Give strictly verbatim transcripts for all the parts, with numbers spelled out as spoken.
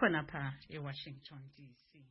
khonapha eWashington D C.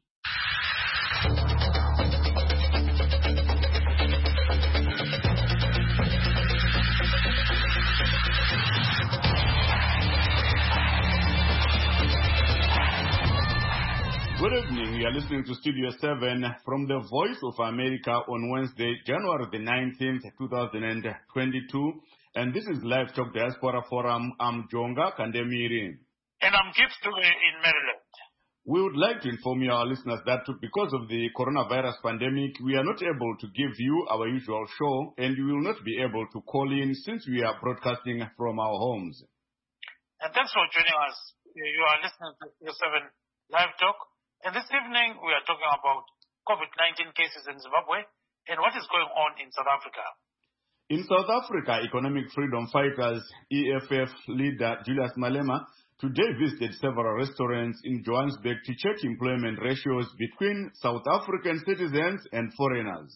Good evening. You are listening to Studio seven from the Voice of America on Wednesday, January the nineteenth, two thousand twenty-two. And this is Live Talk Diaspora Forum. I'm Jonga Kandemiri. And I'm Gibbs Dube in Maryland. We would like to inform you, our listeners, that because of the coronavirus pandemic, we are not able to give you our usual show, and you will not be able to call in since we are broadcasting from our homes. And thanks for joining us. You are listening to Studio seven Live Talk. And this evening, we are talking about COVID nineteen cases in Zimbabwe and what is going on in South Africa. In South Africa, Economic Freedom Fighters E F F leader Julius Malema today visited several restaurants in Johannesburg to check employment ratios between South African citizens and foreigners.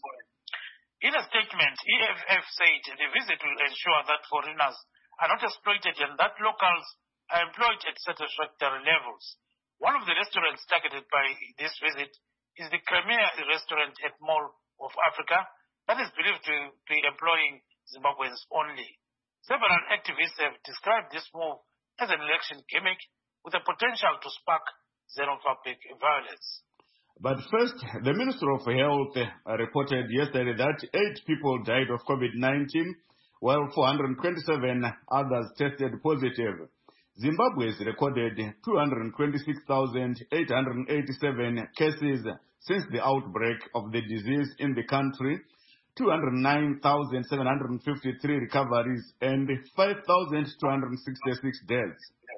In a statement, E F F said the visit will ensure that foreigners are not exploited and that locals are employed at satisfactory levels. One of the restaurants targeted by this visit is the Premier restaurant at Mall of Africa that is believed to be employing Zimbabweans only. Several activists have described this move as an election gimmick with the potential to spark xenophobic violence. But first, the Minister of Health reported yesterday that eight people died of COVID nineteen, while four hundred twenty-seven others tested positive. Zimbabwe has recorded two hundred twenty-six thousand eight hundred eighty-seven cases since the outbreak of the disease in the country, two hundred nine thousand seven hundred fifty-three recoveries, and five thousand two hundred sixty-six deaths.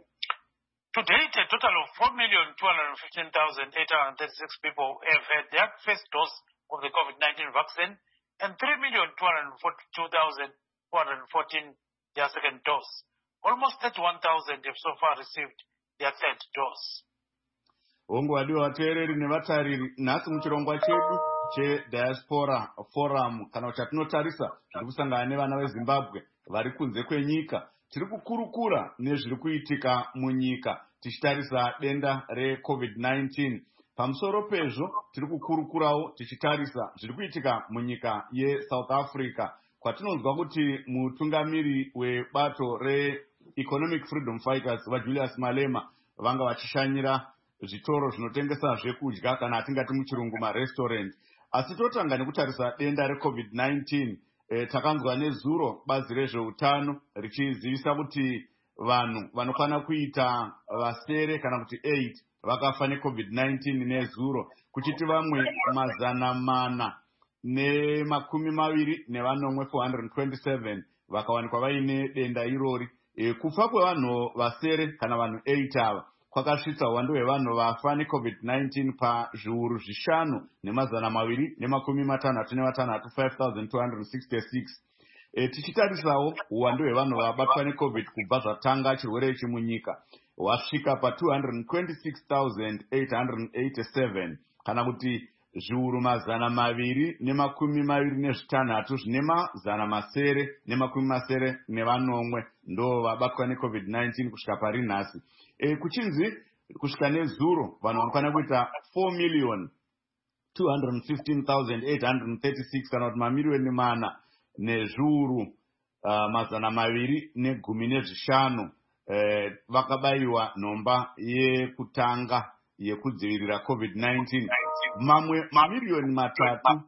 To date, a total of four million two hundred fifteen thousand eight hundred thirty-six people have had their first dose of the COVID nineteen vaccine, and three million two hundred forty-two thousand four hundred fourteen their second dose. Almost thirty-one thousand have so far received their third dose. Ongwadi wateereri nevatariri nhasi muchirongwa chedu cheDiaspora Forum kana kuti atinotarisa zviri kusangana nevana veZimbabwe vari kunze kwenyika. Tiri kukurukura nezviri kuitika munyika tichitarisa denda reCovid nineteen. Pamusoro pezvo tiri kukurukurawo tichitarisa zviri kuitika munyika yeSouth Africa, kwatinonzwa kuti mutungamiri webato reEconomic Freedom Fighters vaJulius Malema vanga vachishanyira zvitoro zvinotengesa zvekudya kana atingati muchirungu marestaurant. Asi totanga nekutarisa denda reCovid nineteen, eh, takanzwa nezuro bazi rezveutano richizivisa kuti vanhu vanokwana kuita vasere kana kuti eight vakafa neCovid nineteen nezuro, kuchiti vamwe mazana mana nemakumi maviri nevanomwe four hundred twenty-seven vakawanikwa vaine denda irori. E, kufa kwevanhu vasere kana vanhu eight ava kwakasvitsa uwandu hwevanhu vafa neCovid nineteen pazviuru zvishanu nemazana maviri nemakumi matanhatu nevatanhatu, five thousand two hundred sixty-six. E, tichitarisawo uwandu hwevanhu vabatwa neCovid kubva zvatanga chirwere ichi munyika wasvika pa two hundred twenty-six thousand eight hundred eighty-seven kana kuti zviuru mazana maviri nemakumi maviri nezvitanhatu zvine mazana masere nemakumi masere nevanomwe ndo vabatwa neCovid nineteen kusvika pari nhasi. E, kuchinzi kusvika nezuro vanhu vanokwana kuita four million two hundred fifteen thousand eight hundred thirty-six kana kuti mamiliyoni mana nezviuru uh, mazana maviri negumi nezvishanu eh, vakabayiwa nhomba yekutanga yekudzivirira COVID nineteen. Mamwe mamiliyoni matatu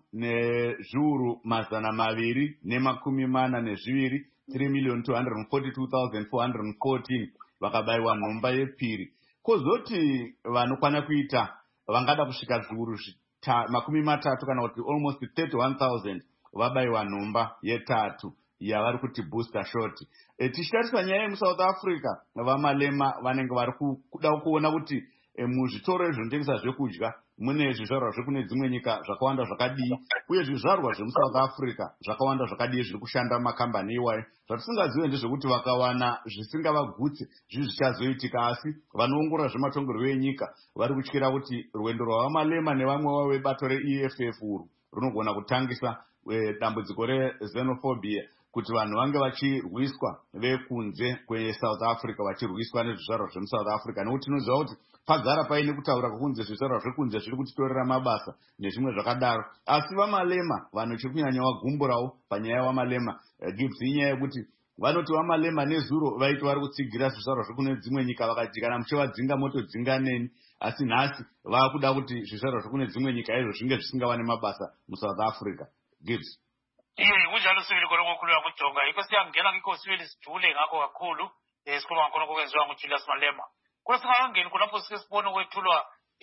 nezviuru mazana maviri nemakumi mana nezviviri, three million two hundred forty-two thousand four hundred fourteen vakabayiwa nhomba yepiri. Kozoti vanokwana kuita vangada kusvika zviuru makumi matatu kana kuti almost thirty-one thousand vabayiwa nhomba yetatu yavari kuti booster shot. E, tichitarisa nyaya yemuSouth Africa, vaMalema vanenge vari kuda kuona kuti e, muzvitoro zvinotengesa zvekudya mune zvizvarwa zvekune dzimwe nyika zvakawanda zvakadii, uye zvizvarwa zvemuSouth Africa zvakawanda zvakadii zviri kushanda makambani iwayo. Zvatisingazive ndezvekuti vakawana zvisingavagutse zvizvi zvichazoitika, asi vanoongorora zvematongerwo enyika vari kutyira kuti rwendo rwavaMalema nevamwe vavo vebato reE F F uru runogona kutangisa dambudziko rexenophobia kuti vanhu vange vachirwiswa vekunze kweSouth Africa vachirwiswa nezvizvarwa zvemuSouth Africa, nekuti tinoziva kuti pagara paine kutaura kwekunze zvizvarwa zvekunze zviri kutitorera mabasa nezvimwe zvakadaro. Asi vaMalema vanhu chiri kunyanya vagumburawo panyaya yaVaMalema Gibbs inyaya yekuti vanoti vaMalema nezuro vaiti vari kutsigira zvizvarwa zvekune dzimwe nyika vakati kana muchivadzinga motodzinganeni, asi nhasi vakuda kuti zvizvarwa zvekune dzimwe nyika izvo zvinge zvisingawane mabasa muSouth Africa. Gibbs iye kunjalo sibili khona ngokhuluma kujonga iko siyangena kiko sibili sijule ngakho kakhulu esikhuluma khona kokwenziwa nguJulius Malema. Kodwa singakangeni khonapho sike sibone kwethulwa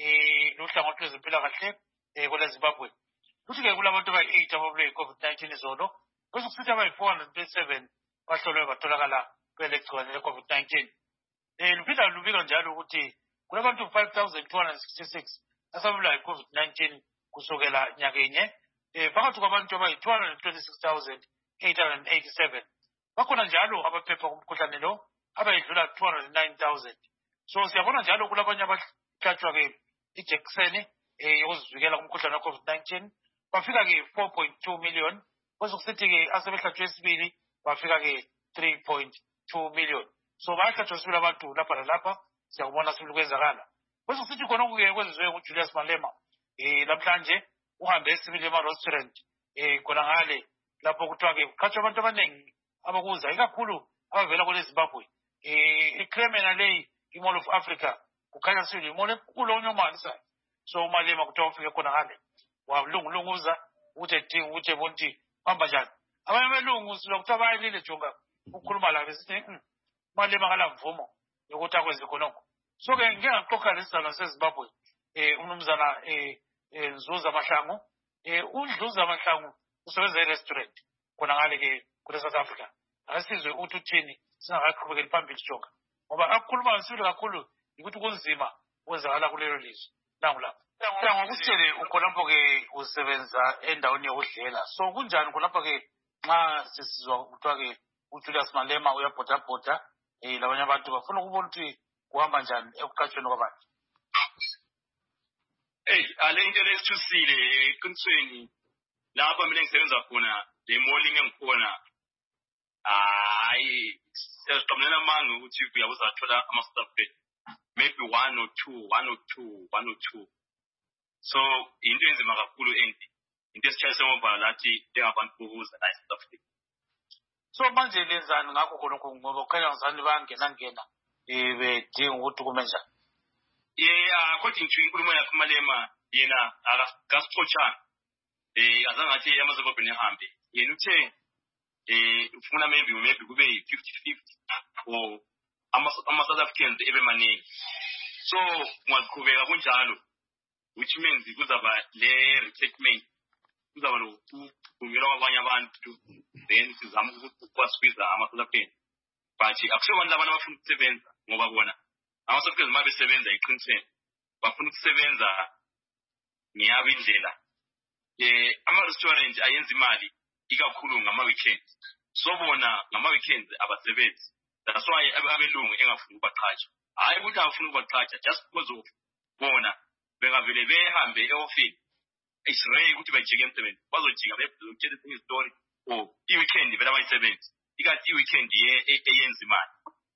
eh luhlangothi lwezempilakahle eh kule Zimbabwe. Kuthi-ke kulabantu abayi-eight ababulawe yi-COVID nineteen izolo, bese kusithi abayi-four hundred twenty-seven bahlolwe batholakala kwele gciwane le-COVID nineteen. Eh luphinda lubika njalo ukuthi kulabantu five thousand two hundred sixty-six asabulawa yi-COVID nineteen kusukela nyakenye. Eh phakathi kwabantu abayi-two hundred twenty-six thousand eight hundred eighty-seven bakhona njalo abaphepha kumkhuhlane lo abayidlula two hundred nine thousand. So siyabona njalo kulabanye abahlatshwa ke ijekiseni eh yokuzivikela kumkhuhlane we-COVID nineteen bafika ke four point two million, bese kusithi ke asebehlatshwe esibili bafika ke three point two million. So bayahlatshwa sibili abantu lapha lalapha, siyakubona sibili kwenzakala. Bese kusithi khona kuke kwenziwe nguJulius Malema eh namhlanje uhambe esibili ema-restaurant eh khona ngale lapho kuthiwa ke kukhatshwa abantu abaningi abakuza ikakhulu abavela kule Zimbabwe. Eh ikremena leyi iMall of Africa kukhanya sibili imall enkulu onyomanisa. So Malema kuthiwa ufike khona ngale walungulunguza ukuthi edinga ukuthi ebona ukuthi hamba njani. Abanye belungu silokuthiwa bayilile jonga ukukhuluma la besithi Malema ngala mvumo yokuthi akwenze khonokho. So ke ngeke ngaqoqa lesizalo seZimbabwe eh umnumzana eh Nzuza Mahlangu eh uNdluza Mahlangu usebenza e-restaurant khona ngale ke kule South Africa. Asizwe uthi uthini singaqhubekeli phambili jonga ngoba akukhuluma ngisile kakhulu ukuthi kunzima kwenzakala kulelo lizwe. Nangu lapha ngokutshele ukhonapho ke usebenza endaweni yokudlela, so kunjani khonapho ke nxa sisizwa kuthiwa ke uJulius Malema uyabhodabhoda eh labanye abantu bafuna ukubona ukuthi kuhamba njani ekuqatshweni kwabantu? Hey, ale into lesithusile eqinisweni lapha mina ngisebenza khona le mall engikhona hayi siyaqhamulela amanga ukuthi uyabuza thola ama-staff bed maybe one or two one or two one or two. So into enzima kakhulu and into esitshayise ngoba lathi njengabantu bokuza la e-South Africa. So manje lenzani ngakho khonokho ngoba ukhanya ngizani bangena ngena eh bedinga ukuthi kume njani? Yeah, according to inkulumo yakhe uMalema yena akasixotshana eh azange athi amazobobheni ehambe. Yena uthe eh ufuna maybe maybe kube fifty fifty or ama-South Africans ebe maningi. So ungaqhubeka kunjalo, which means kuzaba le resettlement kuzaba lokuphumela kwabanye abantu, then sizama ukukwasiza ama-South Africans. But akusiyo abantu abantu abafuna ukusebenza ngoba bona ama-South Africans uma besebenza eqinisweni bafuna ukusebenza ngeyabo indlela. Eh ama-restaurant ayenza imali ikakhulu ngama-weekends. So bona ngama-weekends abasebenzi. That's why abelungu engafuni ukubaqhatsha. Hayi ukuthi afuna ukubaqhatsha just because of bona bengavele behambe e-office. It's rare ukuthi bajike emsebenzi. Bazojika bezotshela ezinye istory or i-weekend vele abayisebenzi. Ikathi i-weekend eyenza imali.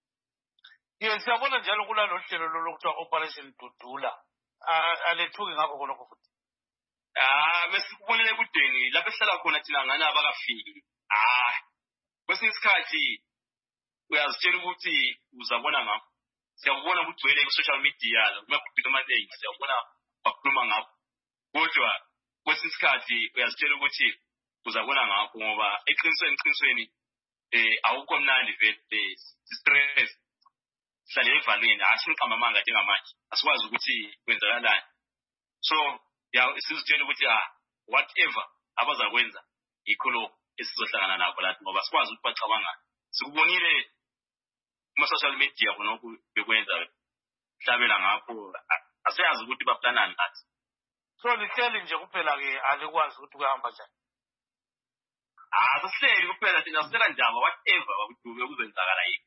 Yes, siyabona njalo kulalo hlelo lokuthiwa Operation Dudula. Alethuki ngakho khonokho futhi. Ah, besikubonele kudeni lapho esihlala khona thina ngani abakafiki. Ah, kwesinye isikhathi uyazitshela ukuthi uzabona ngakho. Siyabona ukugcwele ku-social media kumabhubhilo amaningi, siyabona bakhuluma ngakho. Kodwa kwesinye isikhathi uyazitshela ukuthi uzabona ngakho ngoba eqinisweni eqinisweni eh awukho mnandi vele stress. Sihlale evalweni asiniqamba amanga njengamanje asikwazi ukuthi kwenzakalani. So ya sizitshela ukuthi ah whatever abazakwenza yikho lo esizohlangana nakho lapho ngoba sikwazi ukuthi bacabanga. Sikubonile kuma social media khonokho bekwenza hlabela ngakho asiyazi ukuthi baplanani nathi. So lihleli nje kuphela ke alikwazi ukuthi kuhamba njani. Ah sihleli kuphela thina sicela njalo whatever ukuthi kuzenzakala yini.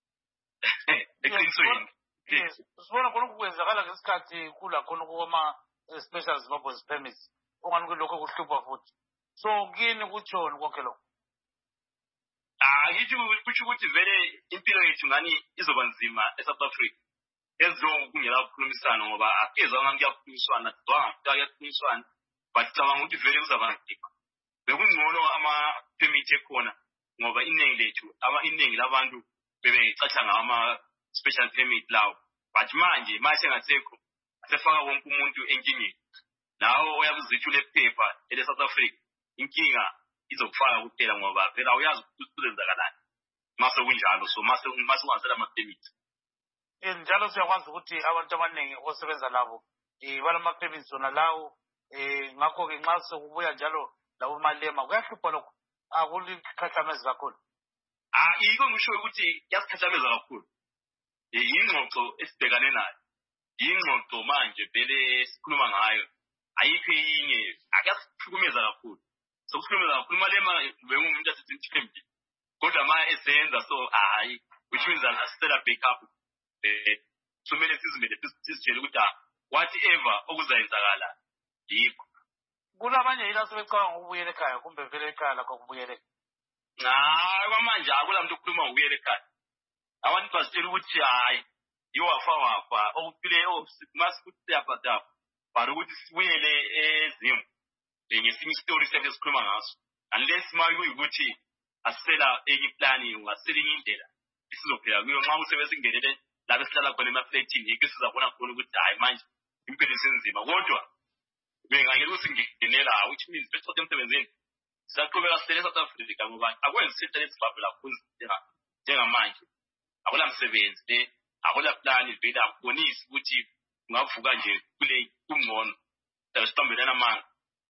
Eqinisweni. Yes, sibona khona kukwenzakala ngesikhathi kula khona kuma special Zimbabwe's permits. Ongani lokho kuhlupha futhi. So kini kutshoni konke lokho? Ah, ngithi kusho ukuthi vele impilo yethu ngani izoba nzima eSouth Africa. Ezonke kungela ukukhulumisana ngoba akeza ngami kuyakhulumiswana, dwa kuyakhulumiswana, but cabanga ukuthi vele kuzaba nzima. Bekungcono ama permit ekhona ngoba iningi lethu aba iningi labantu bebecatsha ngama special permit lawo. But manje mase ngasekho asefaka wonke umuntu enkingeni. Nawo oyabuzithi lephepha ele South Africa inkinga izokufaka kuphela ngoba phela uyazi ukuthi kuzenzakalani. Mase kunjalo so mase mase ungasela ama permit. Njalo siyakwazi ukuthi abantu abaningi osebenza labo eh balama permits zona lawo eh ngakho ke nxa sokubuya njalo labo malema kuyahlupha lokho akulikhathameza kakhulu. Ah yiko ngisho ukuthi yasikhathameza kakhulu. Eh ingxoxo esibhekane nayo. Ingxoxo manje vele sikhuluma ngayo. Ayikho yinye akuyasikhulumeza kakhulu. Sokukhulumeza kakhulu malema bengumuntu asithembi. Kodwa ma esenza so hayi which means that asitela backup. Eh kumele sizimele sizitshele ukuthi whatever okuzayenzakala yikho. Kulabanye yila sebecabanga ukubuyela ekhaya kumbe vele ekhaya lakho kubuyele. Hayi kwamanje akula muntu okhuluma ukubuyela ekhaya. Abantu basitshela ukuthi hayi yiwafa wafa okuphile osimasithi yaphatha. Bara ukuthi sibuyele ezimo. Ngesinye story sebe sikhuluma ngaso. Unless mayu ukuthi asela enye plan ungasela enye indlela. Isizophela kuyo nxa usebenza ingenele la besihlala khona emaflatini yike sizabona khona ukuthi hayi manje impilo isenzima kodwa bengayeke usingenela which means bethola emsebenzini siyaqhubeka sitele South Africa ngoba akwenzi sitele esibhabhe lapho njengamanje akula msebenzi le akula plan vele akubonisi ukuthi ungavuka nje kule kungcono sasitambelana manje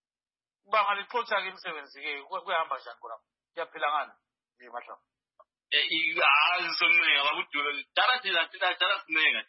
bangalixoxa ke imsebenzi ke kuyahamba njani khona kuyaphila ngani ngemahla. Eh ah somnenga bakudula dala thina thina dala sinenga.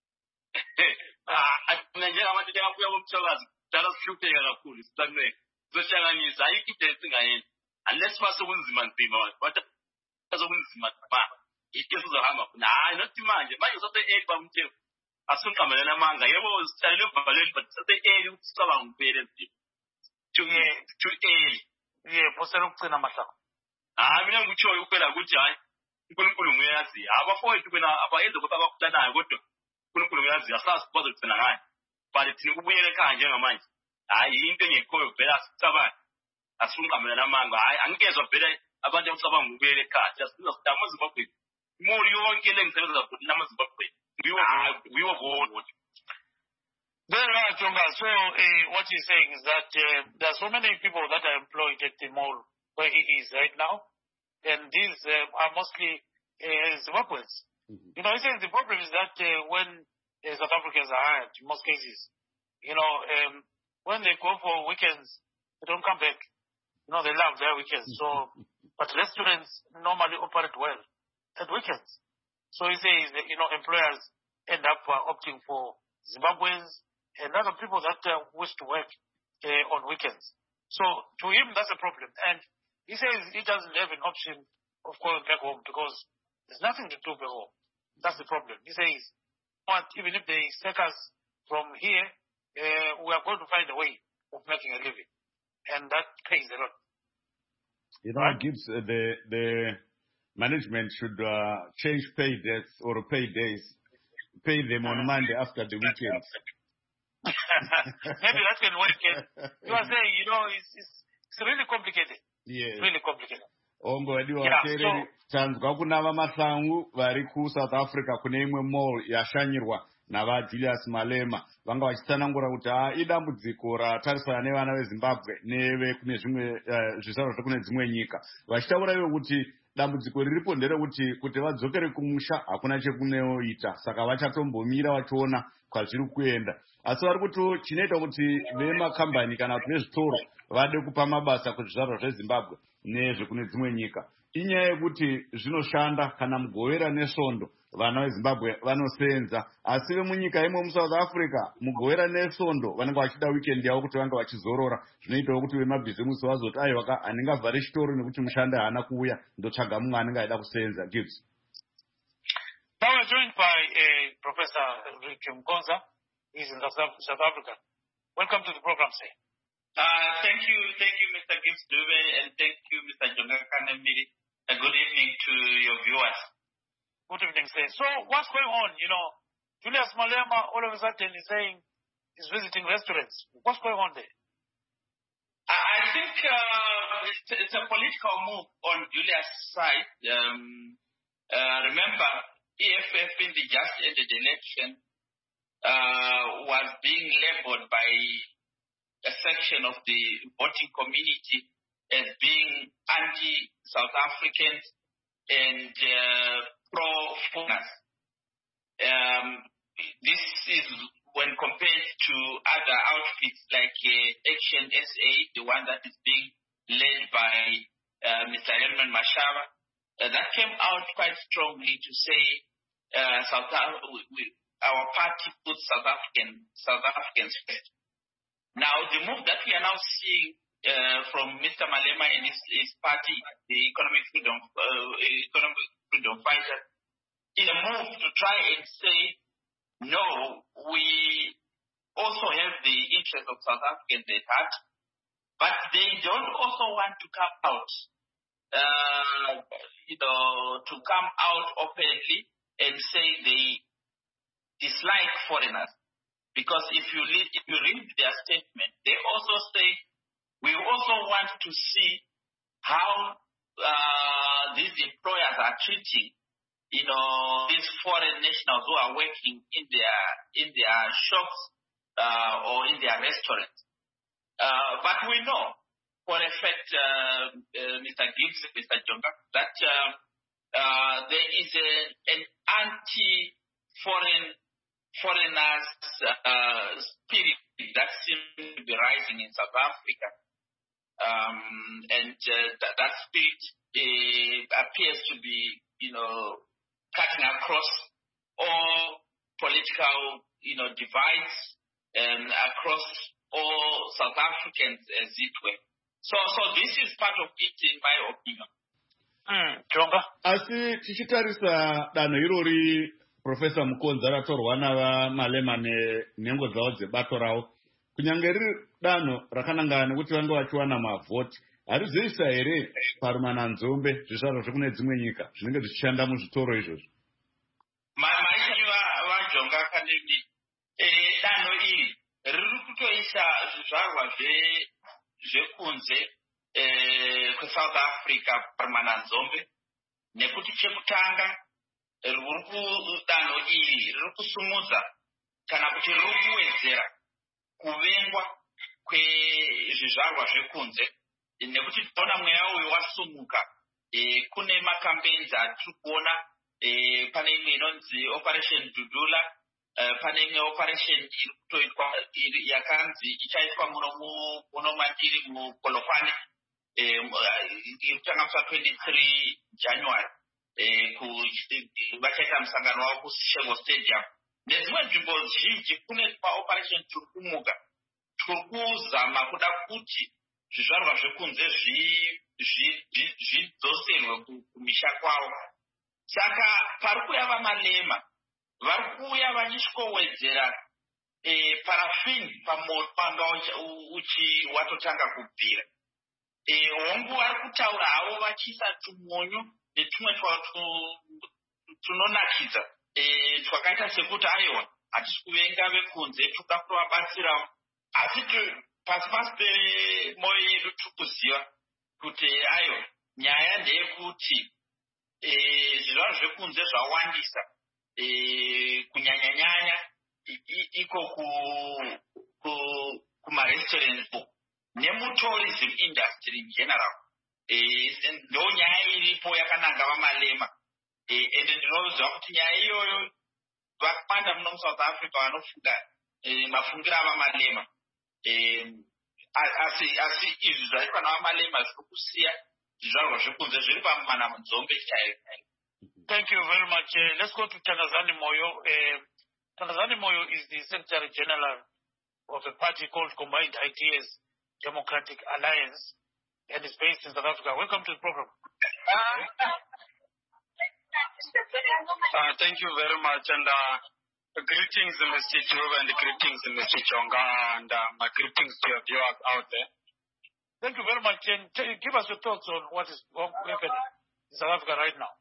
Ah nje abantu njengabuya bomthakazi dala sihlupheka kakhulu sisanenga. Sohlanganisa ayikho into esingayenza unless basokunzima nzima kodwa basokunzima ba into sizohamba khona hayi not manje manje sote eight bamthe asunqamelana amanga yebo sicalele ebhaleni but sote eight ucabanga kuphela nje. To to eight yebo selokugcina amahlako. Ah mina ngikutsho ukuphela ukuthi hayi uNkulunkulu nguyazi abafowethu bena abayenze kodwa abakulanayo kodwa uNkulunkulu uyazi asazi bazogcina ngayo but thina ukubuyela ekhaya njengamanje hayi into engekhoyo vela sicabanga asunqamelana amanga hayi angikezwa vele abantu abacabanga ukubuyela ekhaya just sizodama Zimbabwe imoli yonke lengisebenza futhi nama Zimbabwe wiwo wiwo. Very right, Jonga. So uh, what you're saying is that uh, there are so many people that are employed at the mall where he is right now. And these uh, are mostly uh, Zimbabweans. Mm-hmm. You know, he says the problem is that uh, when uh, South Africans are hired, in most cases, you know, um, when they go for weekends, they don't come back. You know, they love their weekends. So, but restaurants normally operate well at weekends. So he says that, you know, employers end up uh, opting for Zimbabweans and other people that uh, wish to work uh, on weekends. So to him, that's a problem. And he says he doesn't have an option of going back home because there's nothing to do back home. That's the problem. He says, but even if they take us from here, uh, we are going to find a way of making a living. And that pays a lot. You know, right? Gives uh, the the management should uh, change pay days or pay days, pay them on Monday after the weekend. Maybe that can work. You are saying, you know, it's, it's, it's really complicated. Yes. Really complicated. Ongo wadiwa watereri tanzwa kuna vamasangu vari ku South Africa kune imwe mall yashanyirwa nava Julius Malema vanga vachitsanangura kuti ha idambudziko ratarisana nevana veZimbabwe neve kune zvimwe uh, zvisaro zvekune dzimwe nyika vachitaura ivo kuti dambudziko riripo nderekuti kuti vadzokere kumusha hakuna chekunoita saka vachatombomira vachiona kwazviri kuenda asi vari kuti chinoita kuti vemakambani kana kuti vezvitoro vade kupa mabasa kuzvizvarwa zveZimbabwe nezvekune dzimwe nyika inyaya yekuti zvinoshanda kana mugovera nesvondo vana veZimbabwe vanosenza asi vemunyika imwe muSouth Africa mugovera nesvondo vanenge vachida weekend yavo kuti vange vachizorora zvinoitawo kuti vemabhizimusi vazoti aiwa handingavhare chitoro nekuti mushandi haana kuuya ndotsvaga mumwe anenge aida kusenza. Gibbs. Now we're joined by uh, Professor Rick Mkonza. He's in South Africa. Welcome to the program, sir. Uh, thank you, thank you, Mister Gibbs Dube, and thank you, Mister Jonga Kanembili. A good evening to your viewers. Good evening, sir. So what's going on? You know, Julius Malema all of a sudden is saying he's visiting restaurants. What's going on there? I think uh, it's, it's a political move on Julius' side. Um, uh, remember, E F F in the just ended election uh, was being labeled by a section of the voting community as being anti-South Africans and uh, pro-foreigners. Um, this is when compared to other outfits like uh, Action S A, the one that is being led by uh, Mister Herman Mashaba, uh, that came out quite strongly to say uh, South Af- we, we, our party puts South African South Africans first. Now, the move that we are now seeing uh, from Mister Malema and his, his party, the Economic Freedom uh, Economic Freedom Fighters, is a move to try and say, no, we also have the interest of South Africans at heart, but they don't also want to come out, uh, you know, to come out openly and say they dislike foreigners. Because if you read, if you read their statement, they also say, we also want to see how uh, these employers are treating, you know, these foreign nationals who are working in their in their shops uh, or in their restaurants. Uh, but we know, for a fact, uh, uh, Mister Gibbs, Mister Jonga, that uh, uh, there is a, an anti-foreign foreigners uh, spirit that seems to be rising in South Africa, um, and uh, that, that spirit uh, appears to be, you know, cutting across all political, you know, divides and across all South Africans, as it were. So, so this is part of it, in my opinion. Mm, Jonga. Asi tichitarisa danho irori Professor Mukonza ratorwa navaMalema nenhengo dzavo dzebato ravo, kunyange riri danho rakanangana nekuti vange vachiwana mavhoti, harizoisa here parumananzombe zvizvarwa zvekune dzimwe nyika zvinenge zvichishanda muzvitoro izvozvo? Maisha vaJonga Academy, danho iri riri kutoisa zvizvarwa zvekunze kweSouth Africa parumananzombe, nekuti chekutanga danho iri riri kusumudza kana kuti riri kuwedzera kuvengwa kwezvizvarwa zvekunze, nekuti tinoona mweya uyu wasumuka. E, kune makampenzi atiri kuona, e, pane imwe inonzi Operation Dudula, e, pane imwe operation iri kutoitwa yakanzi ichaitwa muno muno mandiri muPolokwane, e, iri kutanga musi twenty-three January. Vachaita musangano wavo kuShego Stadium nedzimwe nzvimbo zhinji. Kune maoperation turi kumuka, turi kuzama kuda kuti zvizvarwa zvekunze zvidzoserwe kumisha kwavo. Saka pari kuuya vaMalema vari kuuya vachisvikowedzera parafini pamoto panga uchi watotanga kubvira. Hongu vari kutaura havo vachiisa tumonyo netumwe tunonakidza twakaita sekuti aiwa hatisi kuvenga vekunze, toda kuvabatsirawo, asi pasi pasi pemwoyo yedu tiri kuziva kuti aiwa nyaya ndeyekuti zvizvarwa zvekunze zvawandisa kunyanyanyanya iko kumarestaurants nemutourism industry in general. Ndo nyaya iripo yakananga vaMalema, ende ndinoziva kuti nyaya iyoyo vakawanda muno muSouth Africa vanofunga mafungiro avaMalema, asi asi izvi zvaitwa navaMalema zviri kusiya zvizvarwa zvekunze zviri pamananzombe chaiyo. Thank you very much. Uh, let's go to Tanazani Moyo. Uh, Tanazani Moyo is the Secretary General of a party called Combined Ideas Democratic Alliance, and is based in South Africa. Welcome to the program. Uh, thank you very much, and uh, greetings, Mister Jehova, and greetings, Mister Jonga, and uh, my greetings to your viewers out there. Thank you very much, and t- give us your thoughts on what is happening. South Africa right now?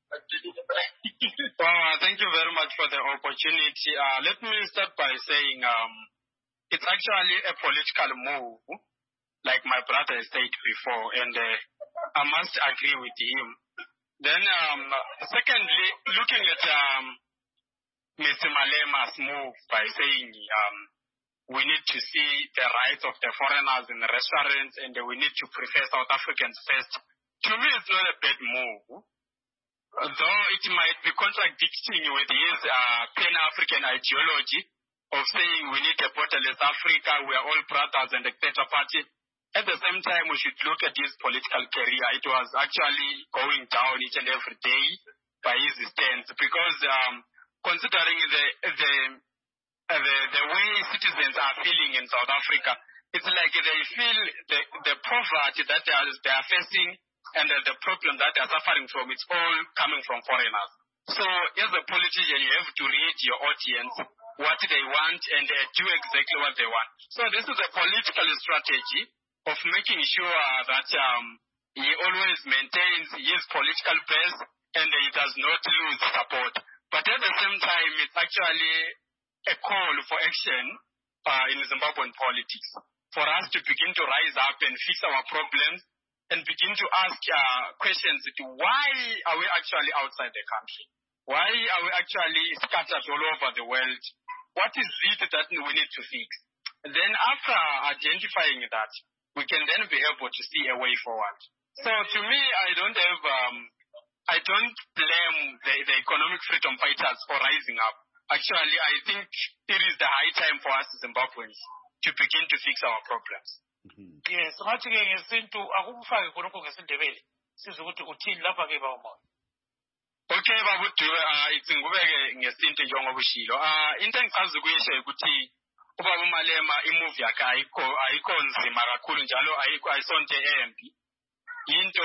Well, thank you very much for the opportunity. Uh, let me start by saying um, it's actually a political move, like my brother said before, and uh, I must agree with him. Then, um, secondly, looking at um, Mister Malema's move by saying um, we need to see the rights of the foreigners in the restaurants and we need to prefer South Africans first, to me it's not a bad move. Though it might be contradicting with his uh, Pan-African ideology of saying we need a borderless Africa, we are all brothers and et cetera party. At the same time, we should look at his political career. It was actually going down each and every day by his stance because um, considering the the, uh, the the way citizens are feeling in South Africa, it's like they feel the, the poverty that they are, they are facing and uh, the problem that they are suffering from, it's all coming from foreigners. So as a politician, you have to read your audience, what they want, and uh, do exactly what they want. So this is a political strategy of making sure that um, he always maintains his political base and he does not lose support. But at the same time, it's actually a call for action uh, in Zimbabwean politics for us to begin to rise up and fix our problems and begin to ask uh, questions to why are we actually outside the country? Why are we actually scattered all over the world? What is it that we need to fix? And then after identifying that, we can then be able to see a way forward. So to me, I don't have, um, I don't blame the, the economic freedom fighters for rising up. Actually, I think it is the high time for us Zimbabweans to begin to fix our problems. Mm-hmm. Yes, ngathi ke ngesintu akufake khonokho ngesindebele sizwe ukuthi uthini lapha ke bawo. Okay babudiwe uh itsingubeke ngesintu njengobushilo. Ah into engisazi kuyisho ukuthi ubaba uMalema imove yakhe ayikho ayikho nzima kakhulu njalo ayikho ayisonto embi. Into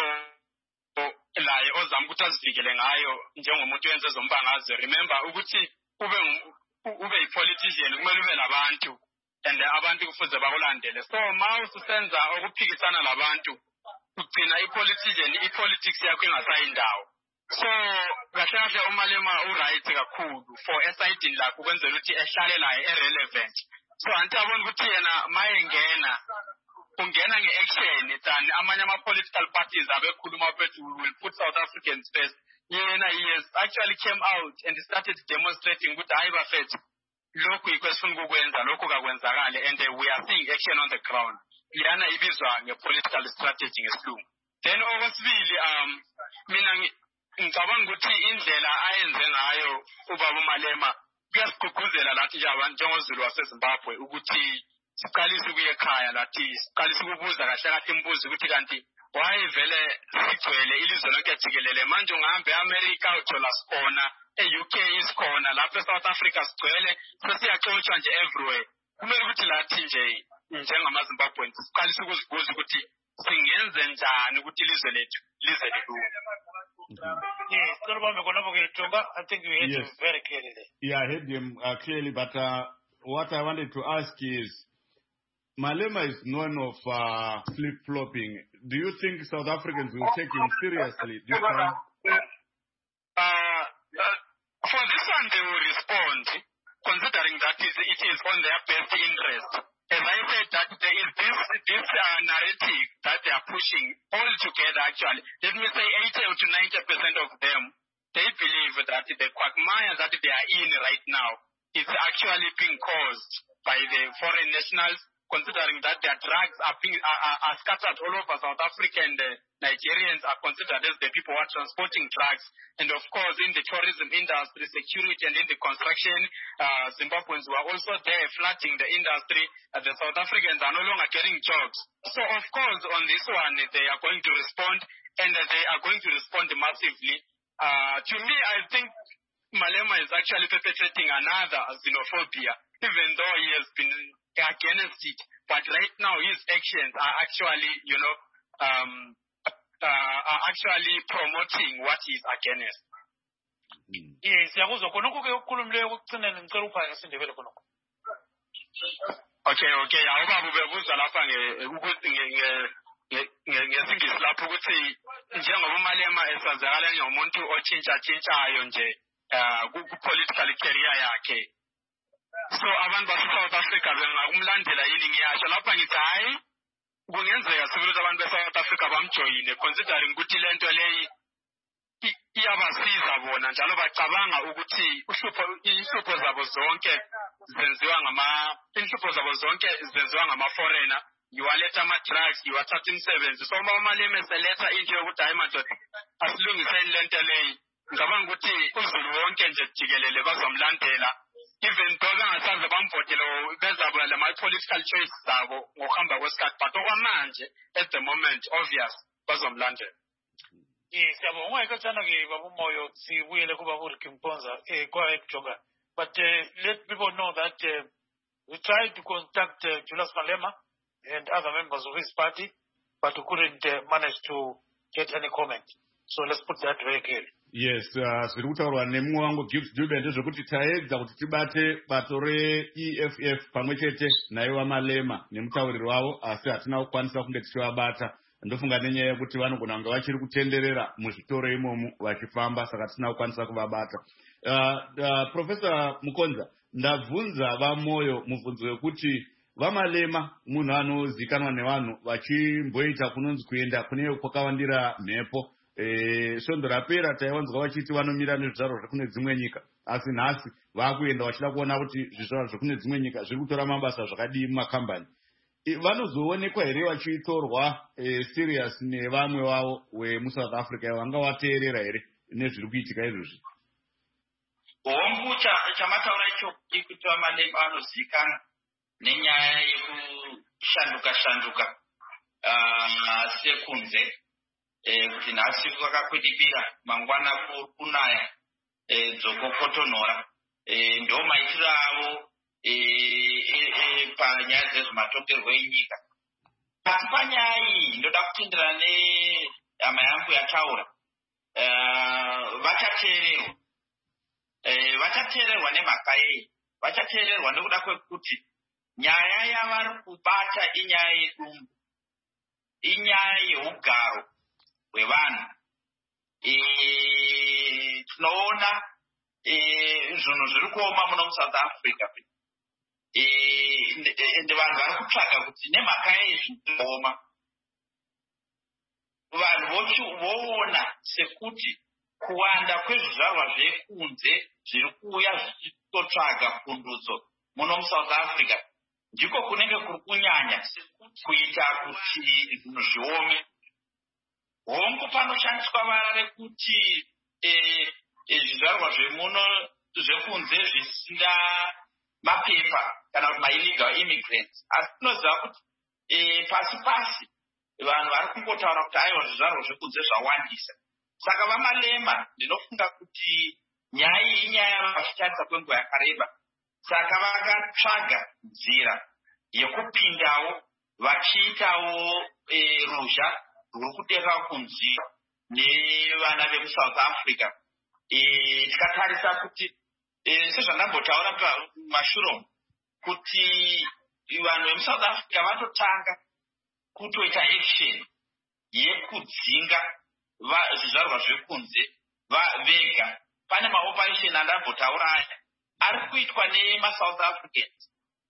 laye ozama ukuthi azivikele ngayo njengomuntu wenze zombangazo. Remember ukuthi ube ube ipolitician kumele ube labantu and abantu kufuze bakulandele. So ma ususenza ukuphikisana labantu ugcina ipolitician ipolitics yakho ingasayindawo. So kahle kahle uMalema uright kakhulu for eside lakho kwenzela ukuthi ehlale laye irrelevant. So anti abona ukuthi yena mayengena ungena ngeaction than amanye ama political parties abekhuluma bethi we will put South Africans first. Yena yes actually came out and started demonstrating ukuthi hayi bafethu lokhu ikwesifuna ukwenza lokhu kakwenzakala and uh, we are seeing action on the ground. Yana ibizwa ngepolitical strategy ngesilungu. Then okwesibili um mina ngicabanga ukuthi indlela ayenze ngayo ubaba uMalema kuyasigqugquzela lathi nje abantu njengozulu waseZimbabwe ukuthi siqalise ukuye ekhaya lathi siqalise ukubuza kahle kahle imbuzo ukuthi kanti why vele sigcwele ilizwe lonke jikelele manje ungahambe eAmerica uthola sikhona e-U K isikhona lapha eSouth Africa sigcwele sesiyaxoshwa nje everywhere. Kumele ukuthi lathi nje njengamaZimbabweans siqalise ukuzibuza ukuthi singenze njani ukuthi ilizwe lethu lize lilunge. Yes, I think you heard yes. him very clearly there. Yeah, I heard him uh, clearly, but uh, what I wanted to ask is, Malema is known of uh, flip-flopping. Do you think South Africans will take him seriously this time? Uh, uh, for this one, they will respond, considering that it is on their best interest. As I said, that there is this this uh, narrative that they are pushing all together. Actually, let me say eighty to ninety percent of them, they believe that the quagmire that they are in right now is actually being caused by the foreign nationals, considering that their drugs are being are, are, are scattered all over South Africa, and the Nigerians are considered as the people who are transporting drugs. And of course, in the tourism industry, security, and in the construction, uh, Zimbabweans were also there flooding the industry. Uh, the South Africans are no longer getting jobs. So of course, on this one, they are going to respond, and uh, they are going to respond massively. Uh, to me, I think Malema is actually perpetrating another xenophobia, even though he has been against it. But right now, his actions are actually, you know, um, uh, are actually promoting what he is against. Yes, yakuzwa khonokho ke ukukhulumileyo ukugcinela ngicela uphaka ngesindebele khonokho. Okay, okay, awubabu bebuzwa lapha nge ukuthi nge nge ngesingisi lapho ukuthi njengoba uMalema esazakala njengomuntu otshintsha-tshintshayo nje uh, ku-political career yakhe. So abantu base-South Africa bengakumlandela yini ngiyasho lapha ngithi hayi kungenzeka sibili ukuthi abantu be-South Africa bamjoyine considering ukuthi le nto leyi iyabasiza bona njalo bacabanga ukuthi uhlupho inhlupho zabo zonke zenziwa ngama inhlupho zabo zonke zenziwa ngama-foreigner. Yiwaletha ama-drugs, yiwathatha imisebenzi. So uma uMalema eseletha into yokuthi hayi madoda asilungiseni le nto leyi, ngicabanga ukuthi uzulu wonke nje jikelele bazomlandela, even though bengasaze bamvotele bezaba lama-political choices zabo ngokuhamba kwesikhathi, but okwamanje at the moment obvious bazomlandela. Yes, siyabonga ikathana-ke Baba Umoyo sibuyele kuBaba Ricky Mponza eh kwa eJoga. But uh, let people know that uh, we tried to contact uh, Julius Malema and other members of his party, but we couldn't uh, manage to get any comment. So let's put that very clearly. Yes, zviri kutaurwa nemumwe wangu Gibbs Dube ndezvekuti taedza kuti tibate bato re-E F F pamwe chete naiwa Malema nemutauriri wavo, asi hatina kukwanisa kunge tichivabata. Ndofunga nenyaya yekuti vanogona kunge vachiri kutenderera muzvitoro imomo vachifamba, saka tisina kukwanisa kuvabata. Uh, uh, Professor Mukonza, ndabvunza vaMoyo mubvunzo wekuti vaMalema munhu anozikanwa nevanhu vachimboita kunonzi kuenda kune kwakawandira mhepo. Eh, svondo rapera taiwanzwa vachiti vanomira nezvizvarwa zvekune dzimwe nyika, asi nhasi vakuenda vachida kuona kuti zvizvarwa zvekune dzimwe nyika zviri kutora mabasa zvakadii mumakambani. Vanozoonekwa here vachitorwa eh, serious nevamwe vavo wemuSouth Africa vanga vateerera here nezviri kuitika izvozvi? Hombu chamataura icho ikuti vaMalema vanozivikanwa nenyaya yekushanduka shanduka uh, sekunze kuti nhasi kwakakwidibira mangwana kunaya dzokokotonhora ndo maitiro avo panyaya dzezvematongerwo enyika. Asi panyaya iyi ndoda kutenderana nehama yangu yataura, vachateererwa vachateererwa nemhaka yei? Vachateererwa nekuda kwekuti nyaya yavari kubata inyaya yedumbu, inyaya yeugaro hwevanhu. Tinoona zvinhu zviri kuoma muno muSouth Africa, ende vanhu vari kutsvaga kuti nemhaka yezvinooma vanhu voona sekuti kuwanda kwezvizvarwa zvekunze zviri kuuya zvichitotsvaga pundutso muno muSouth Africa ndiko kunenge kuri kunyanya kuita kuti zvinhu zviome. Hongu panoshandiswa vara rekuti zvizvarwa zvemuno zvekunze zvisina mapepa kana kuti ma-illegal immigrants, asi tinoziva kuti pasi pasi vanhu vari kungotaura kuti aiwa zvizvarwa zvekunze zvawandisa. Saka vaMalema ndinofunga kuti nyaya iyi inyaya yavashandisa kwenguva yakareba, saka vakatsvaga nzira yekupindawo vachiitawo ruzha ruri kudenga kunzi nevana vemuSouth Africa. Tikatarisa kuti sezvandambotaura mashure kuti vanhu vemuSouth Africa vatotanga kutoita action yekudzinga zvizvarwa zvekunze vega. Pane maoperation andambotaura aya ari kuitwa nemaSouth Africans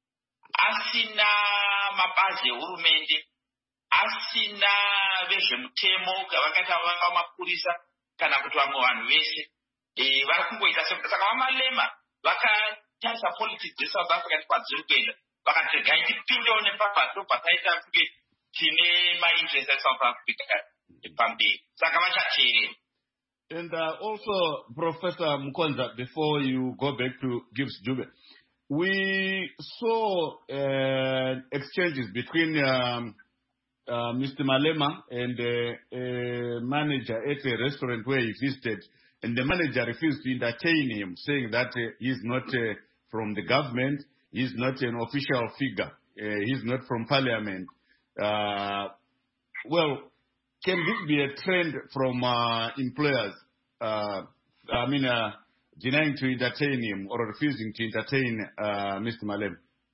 asina mabazi ehurumende, asina vezvemutemo vakaita vamapurisa kana kuti vamwe vanhu vese vari kungoita sekuti. Saka vaMalema vakatarisa politics dzeSouth Africa tikwadziri kuenda vakati regai tipindewo nepapato pataita kunge tine mainterest eSouth Africa pamberi, saka vachateerera. And uh, also, Professor Mukonza, before you go back to Gibbs Dube, we saw uh, exchanges between um, uh, Mister Malema and uh, a manager at a restaurant where he visited, and the manager refused to entertain him, saying that uh, he's not uh, from the government, he's not an official figure, uh, he's not from parliament. Uh, well, can this be a trend from uh, employers, uh, I mean, uh, denying to entertain him or refusing to entertain uh, Mister Malema?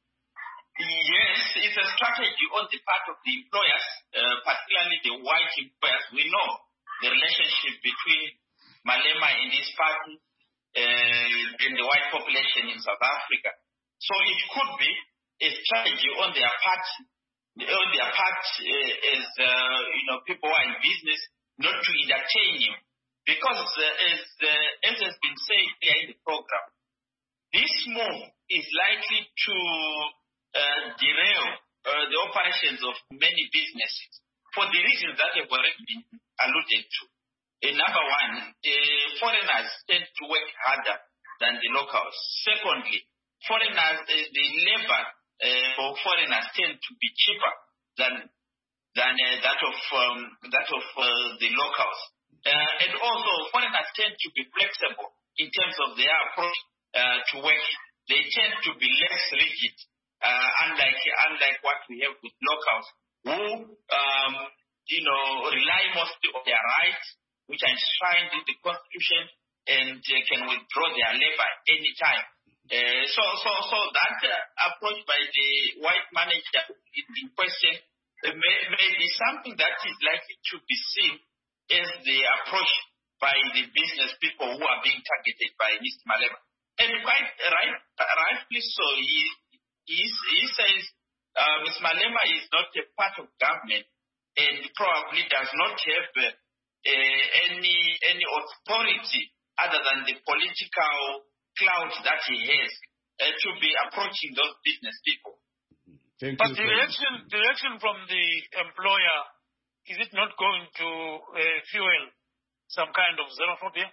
Yes, it's a strategy on the part of the employers, uh, particularly the white employers. We know the relationship between Malema and his party uh, and the white population in South Africa. So it could be a strategy on their part, on their part uh, as uh, you know, people who are in business, not to entertain him, because uh, as uh, as has been said here in the program, this move is likely to uh, derail uh, the operations of many businesses for the reasons that have already been alluded to. Uh, number one, uh, foreigners tend to work harder than the locals. Secondly, foreigners, uh, the labor uh, for foreigners tend to be cheaper than than uh, that of um, that of uh, the locals. Uh, and also, foreigners tend to be flexible in terms of their approach uh, to work. They tend to be less rigid, uh, unlike unlike what we have with locals, who um, you know rely mostly on their rights, which are enshrined in the Constitution, and uh, can withdraw their labor anytime. Uh, so, so, so that uh, approach by the white manager in, in question uh, may, may be something that is likely to be seen as the approach by the business people who are being targeted by Mister Malema. And quite right, rightly so, he, he, he says uh, Mister Malema is not a part of government and probably does not have uh, uh, any, any authority other than the political clout that he has uh, to be approaching those business people. Thank but you, the reaction, the reaction from the employer, is it not going to uh, fuel some kind of xenophobia?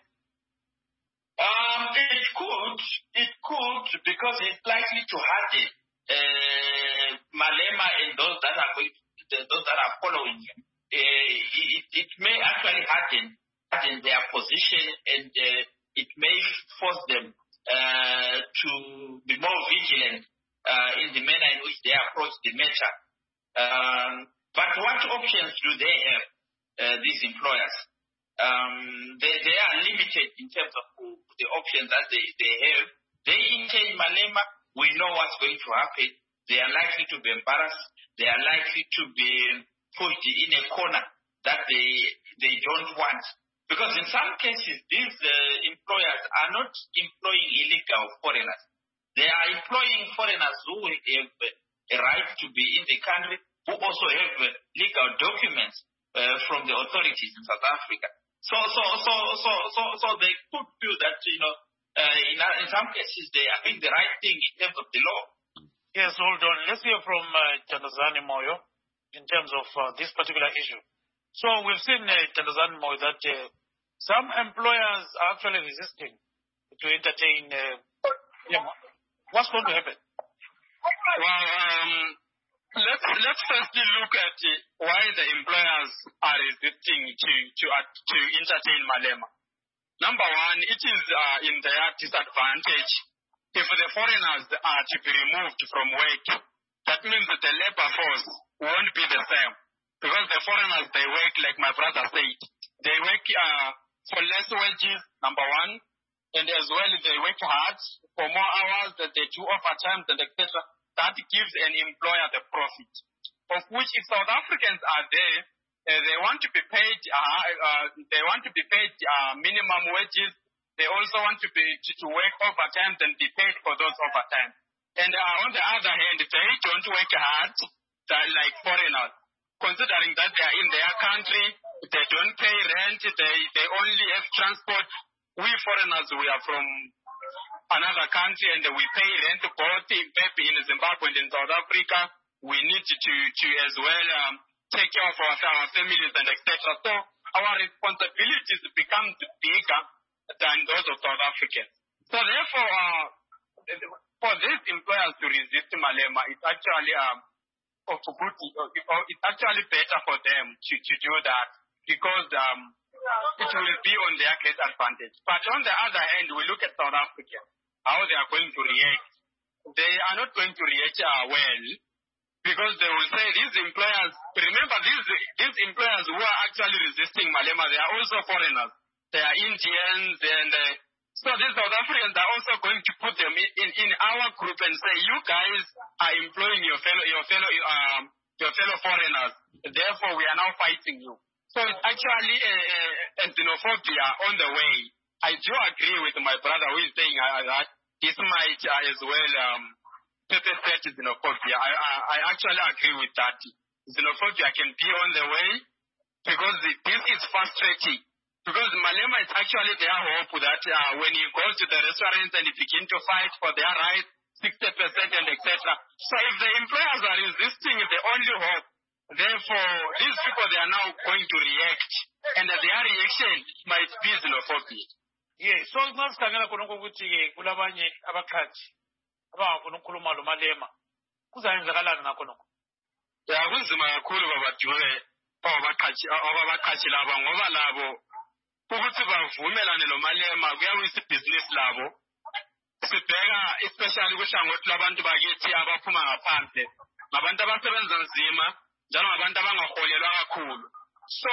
Um, it could, it could, because it's likely to harden uh, Malema and those that are going, to, those that are following him. Uh, it, it may actually harden, harden their position, and uh, it may force them uh, to be more vigilant uh, in the manner in which they approach the matter. Um, but what options do they have, uh, these employers? Um, they, they are limited in terms of the options that they, they have. They engage Malema, we know what's going to happen. They are likely to be embarrassed. They are likely to be pushed in a corner that they they don't want. Because in some cases, these uh, employers are not employing illegal foreigners. They are employing foreigners who have a right to be in the country, who also have legal documents uh, from the authorities in South Africa. So, so, so, so, so, so they could feel that, you know, uh, in, in some cases they are doing the right thing in terms of the law. Yes, hold on. Let's hear from uh, Thandazani Moyo in terms of uh, this particular issue. So we've seen, uh, Thandazani Moyo, that uh, some employers are actually resisting to entertain. Uh, yeah, what's going to happen? Well, um, let's let's firstly look at uh, why the employers are resisting to to uh, to entertain Malema. Number one, it is uh, in their disadvantage if the foreigners are to be removed from work. That means that the labor force won't be the same, because the foreigners, they work, like my brother said, they work uh, for less wages, number one, and as well they work hard for more hours, that they do overtime, and et cetera. That gives an employer the profit, of which if South Africans are there, uh, they want to be paid, uh, uh, they want to be paid uh, minimum wages. They also want to be to, to work overtime and be paid for those overtime. And uh, on the other hand, they don't work hard like foreigners, considering that they are in their country, they don't pay rent, they, they only have transport. We foreigners, we are from another country and we pay rent both maybe in Zimbabwe and in South Africa. We need to, to as well um, take care of our, our families and et cetera. So our responsibilities become bigger than those of South Africans. So therefore, uh, for these employers to resist Malema, it's actually um, of good, it's actually better for them to, to do that, because um, it will be on their case advantage. But on the other hand, we look at South Africa, how they are going to react. They are not going to react uh, well, because they will say these employers, remember these, these employers who are actually resisting Malema, they are also foreigners. They are Indians, and uh, so these South Africans are also going to put them in, in, in our group and say, you guys are employing your fellow, your fellow, um, your fellow foreigners. Therefore, we are now fighting you. So it's actually a, a, a xenophobia on the way. I do agree with my brother who is saying uh, that this might uh, as well um, perpetrate xenophobia. I, I, I actually agree with that. Xenophobia can be on the way because this is frustrating. Because Malema is actually their hope that uh, when you go to the restaurants and you begin to fight for their rights, sixty percent and et cetera. So if the employers are resisting the only hope, therefore these people, they are now going to react. And their reaction might be xenophobia. Yeah, so nasikhangela khona ukuthi kulabanye abakhathi abangafuna ukukhuluma lo Malema kuzayenzakalani ngakho nokho. Ya kunzima kakhulu babadure abakhathi abakhathi laba ngoba labo ukuthi bavumelane lo Malema kuyawisa ibhizinisi labo. Sibheka especially kuhlangothi labantu bakithi abaphuma ngaphandle ngabantu abasebenza nzima njalo ngabantu abangaholelwa kakhulu. So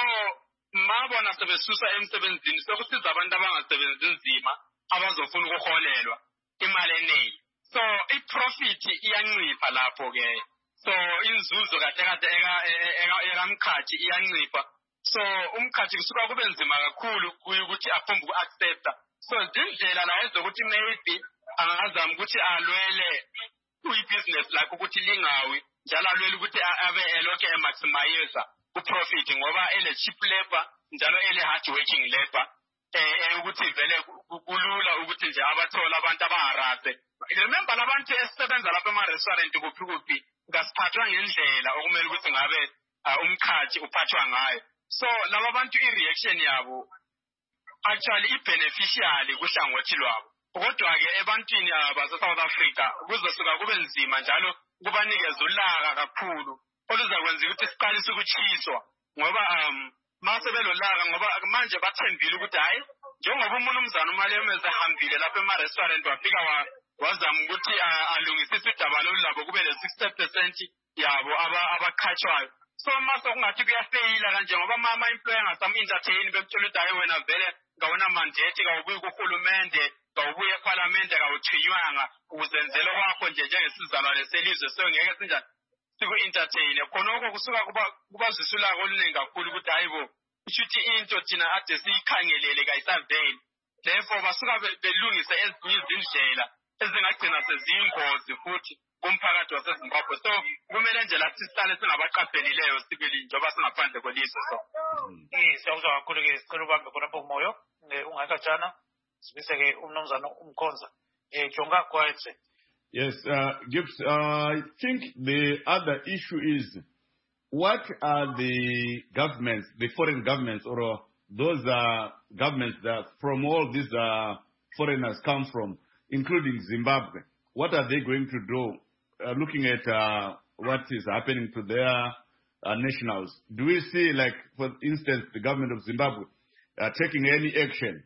mabona sebesusa emsebenzini sokusiza abantu abangasebenzi nzima abazofuna ukuholelwa imali eningi. So i-profit iyancipha lapho ke. So inzuzo kahle kahle eka eka mkhathi iyancipha. So umkhathi kusuka kube nzima kakhulu ukuthi aphombe uku-accepta. So indlela la ezokuthi maybe angazama ukuthi alwele kuyi-business lakho ukuthi lingawi njalo alwele ukuthi abe elokhe emaximize ku-profit ngoba ele-cheap labor njalo ele-hard working labor eh ukuthi vele kulula ukuthi nje abathola abantu abaharase. Remember labantu esisebenza lapha ema-restaurant kuphi kuphi ngasiphathwa ngendlela okumele ukuthi ngabe umkhathi uphathwa ngayo. So laba bantu i-reaction yabo actually i-beneficial kuhlangothi lwabo. Kodwa ke ebantwini base-South Africa kuzosuka kube nzima njalo kubanikeza ulaka kakhulu oluzakwenza ukuthi siqalise ukuchiswa ngoba um mase belolaka ngoba manje bathembile ukuthi hayi njengoba uMnumzana uMalema ezahambile lapha ema-restaurant wafika wazama ukuthi alungisise udaba lolabo kube le sixty percent yabo abakhatshwayo. So mase kungathi kuyafeyila kanje ngoba ama-employer angasam-entertain bekutshela ukuthi hayi wena vele ngawona mandate kawubuyi kuhulumende kawubuye eParliament kawuthinywanga uzenzele kwakho nje njengesizalwane selizwe so ngeke sinjani siku-entertain khonokho kusuka kubazisa ulaka oluningi kakhulu ukuthi hayi bo kushuthi into thina ade siyikhangelele kayisaveli. Therefore basuka belungise ezinye izindlela ezingagcina seziyingozi futhi kumphakathi waseZimbabwe. So kumele nje lathi sihlale singabaqaphelileyo sibili njengoba singaphandle kwelizwe. So siyawuzwa kakhulu ke sicela ubambe khonapho umoyo ungakajana sibise-ke uMnumzana uMkhonza jonga kwethe. Yes, uh, Gibbs, uh, I think the other issue is what are the governments, the foreign governments, or those uh, governments that from all these uh, foreigners come from, including Zimbabwe, what are they going to do uh, looking at uh, what is happening to their uh, nationals? Do we see, like, for instance, the government of Zimbabwe uh, taking any action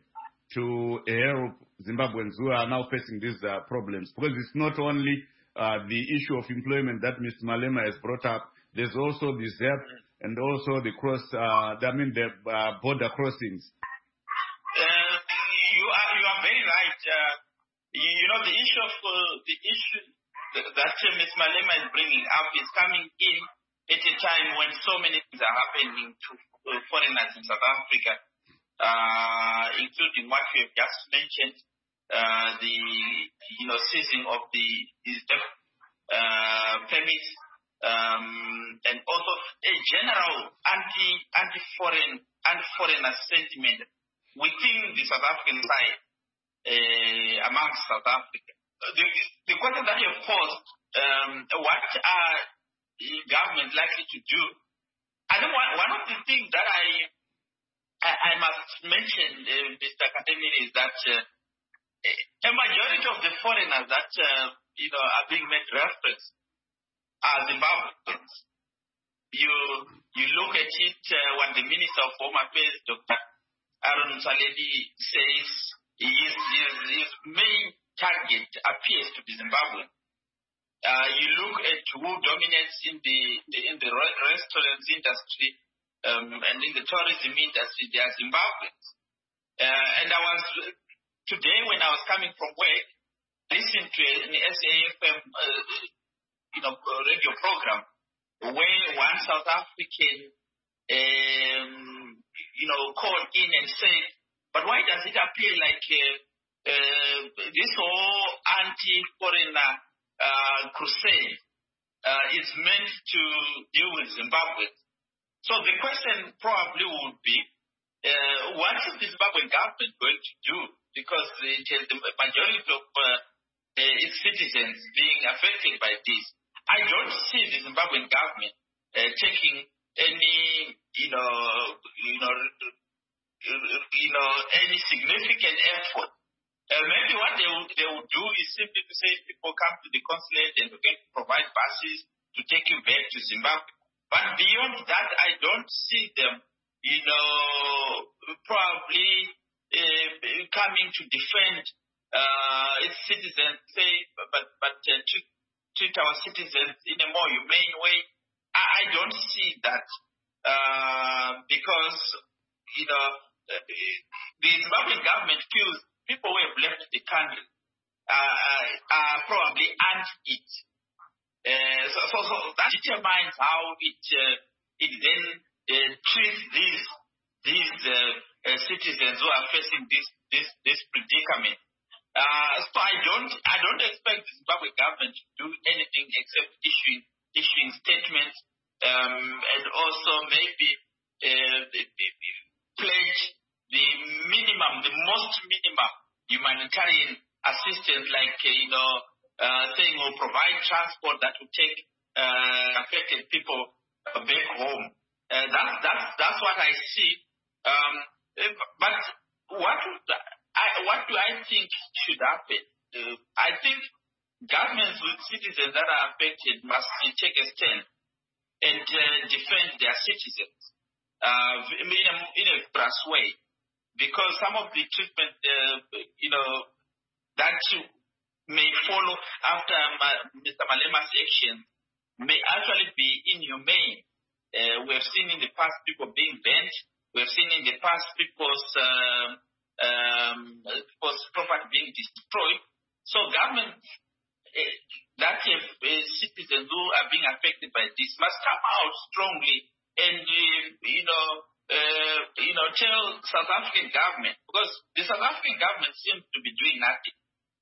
to help Zimbabweans who are now facing these uh, problems? Because it's not only uh, the issue of employment that Mister Malema has brought up. There's also the Z E P and also the cross, uh, I mean the uh, border crossings. Uh, you are you are very right. Uh, you, you know the issue of uh, the issue that, that uh, Mister Malema is bringing up is coming in at a time when so many things are happening to uh, foreigners in South Africa, uh, including what we have just mentioned. Uh, the you know seizing of the uh, permits um, and also a general anti anti foreign anti foreigner sentiment within the South African side uh, amongst South Africa. The, the question that you have posed, um, what are the governments likely to do? I think one, one of the things that I I, I must mention, uh, Mister Katemini, is that. Uh, A majority of the foreigners that uh, you know are being made reference are Zimbabweans. You you look at it uh, when the Minister of Home Affairs, Doctor Aaron Saledi, says his, his, his main target appears to be Zimbabwean. Uh, you look at who dominates in the in the restaurants industry um, and in the tourism industry. They are Zimbabweans, uh, and I was. Today, when I was coming from work, I listened to an S A F M, uh, you know, radio program where one South African um, you know, called in and said, but why does it appear like uh, uh, this whole anti-foreigner uh, crusade uh, is meant to deal with Zimbabwe? So the question probably would be, uh, what is the Zimbabwean government going to do? Because it has the majority of uh, its citizens being affected by this. I don't see the Zimbabwean government uh, taking any, you know, you know, you know, any significant effort. Uh, maybe what they would, they would do is simply to say, people come to the consulate and we're going to provide buses to take you back to Zimbabwe. But beyond that, I don't see them, you know, probably uh, coming to defend uh, its citizens, say, but but uh, treat, treat our citizens in a more humane way. I, I don't see that uh, because, you know, uh, the Zimbabwean government feels people who have left the country uh, are probably anti-it. Uh, so, so, so that determines how it uh, it then uh, treats these these uh, uh, citizens who are facing this this this predicament. Uh, so I don't I don't expect the Zimbabwe government to do anything except issuing issuing statements um, and also maybe uh, pledge the minimum, the most minimum humanitarian assistance, like uh, you know. Uh, saying we'll provide transport that will take uh, affected people uh, back home. Uh, that's that's that's what I see. Um, but what I what do I think should happen? Uh, I think governments with citizens that are affected must take a stand and uh, defend their citizens uh, in a in a brass way, because some of the treatment, uh, you know, that you may follow after Mister Malema's action may actually be inhumane. Uh, we have seen in the past people being banned. We have seen in the past people's, uh, um, people's property being destroyed. So governments uh, that have uh, citizens who are being affected by this must come out strongly and, uh, you know, uh, you know, tell South African government, because the South African government seems to be doing nothing.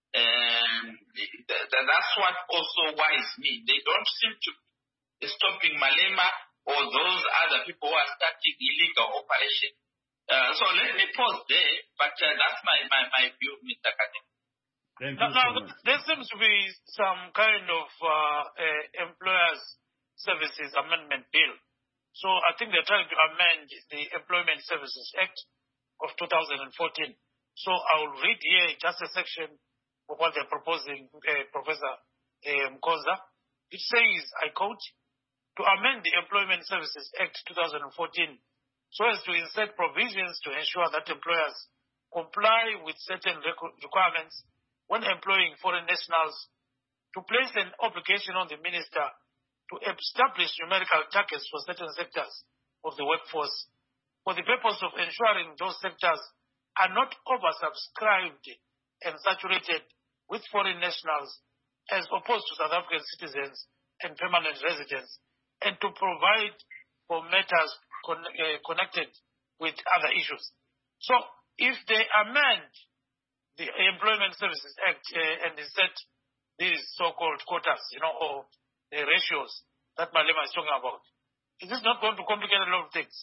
Um, that's what also worries me. They don't seem to be stopping Malema or those other people who are starting illegal operations. Uh, so let me pause there, but uh, that's my, my, my view, Mister Kane. Now, now so there seems to be some kind of uh, uh, employers' services amendment bill. So I think they're trying to amend the Employment Services Act of two thousand fourteen. So I'll read here just a section of what they're proposing, uh, Professor uh, Mkoza. It says, I quote, to amend the Employment Services Act two thousand fourteen so as to insert provisions to ensure that employers comply with certain requirements when employing foreign nationals, to place an obligation on the minister to establish numerical targets for certain sectors of the workforce for the purpose of ensuring those sectors are not oversubscribed and saturated with foreign nationals as opposed to South African citizens and permanent residents, and to provide for matters con- uh, connected with other issues. So if they amend the Employment Services Act uh, and they set these so-called quotas, you know, or the ratios that Malema is talking about, is this not going to complicate a lot of things?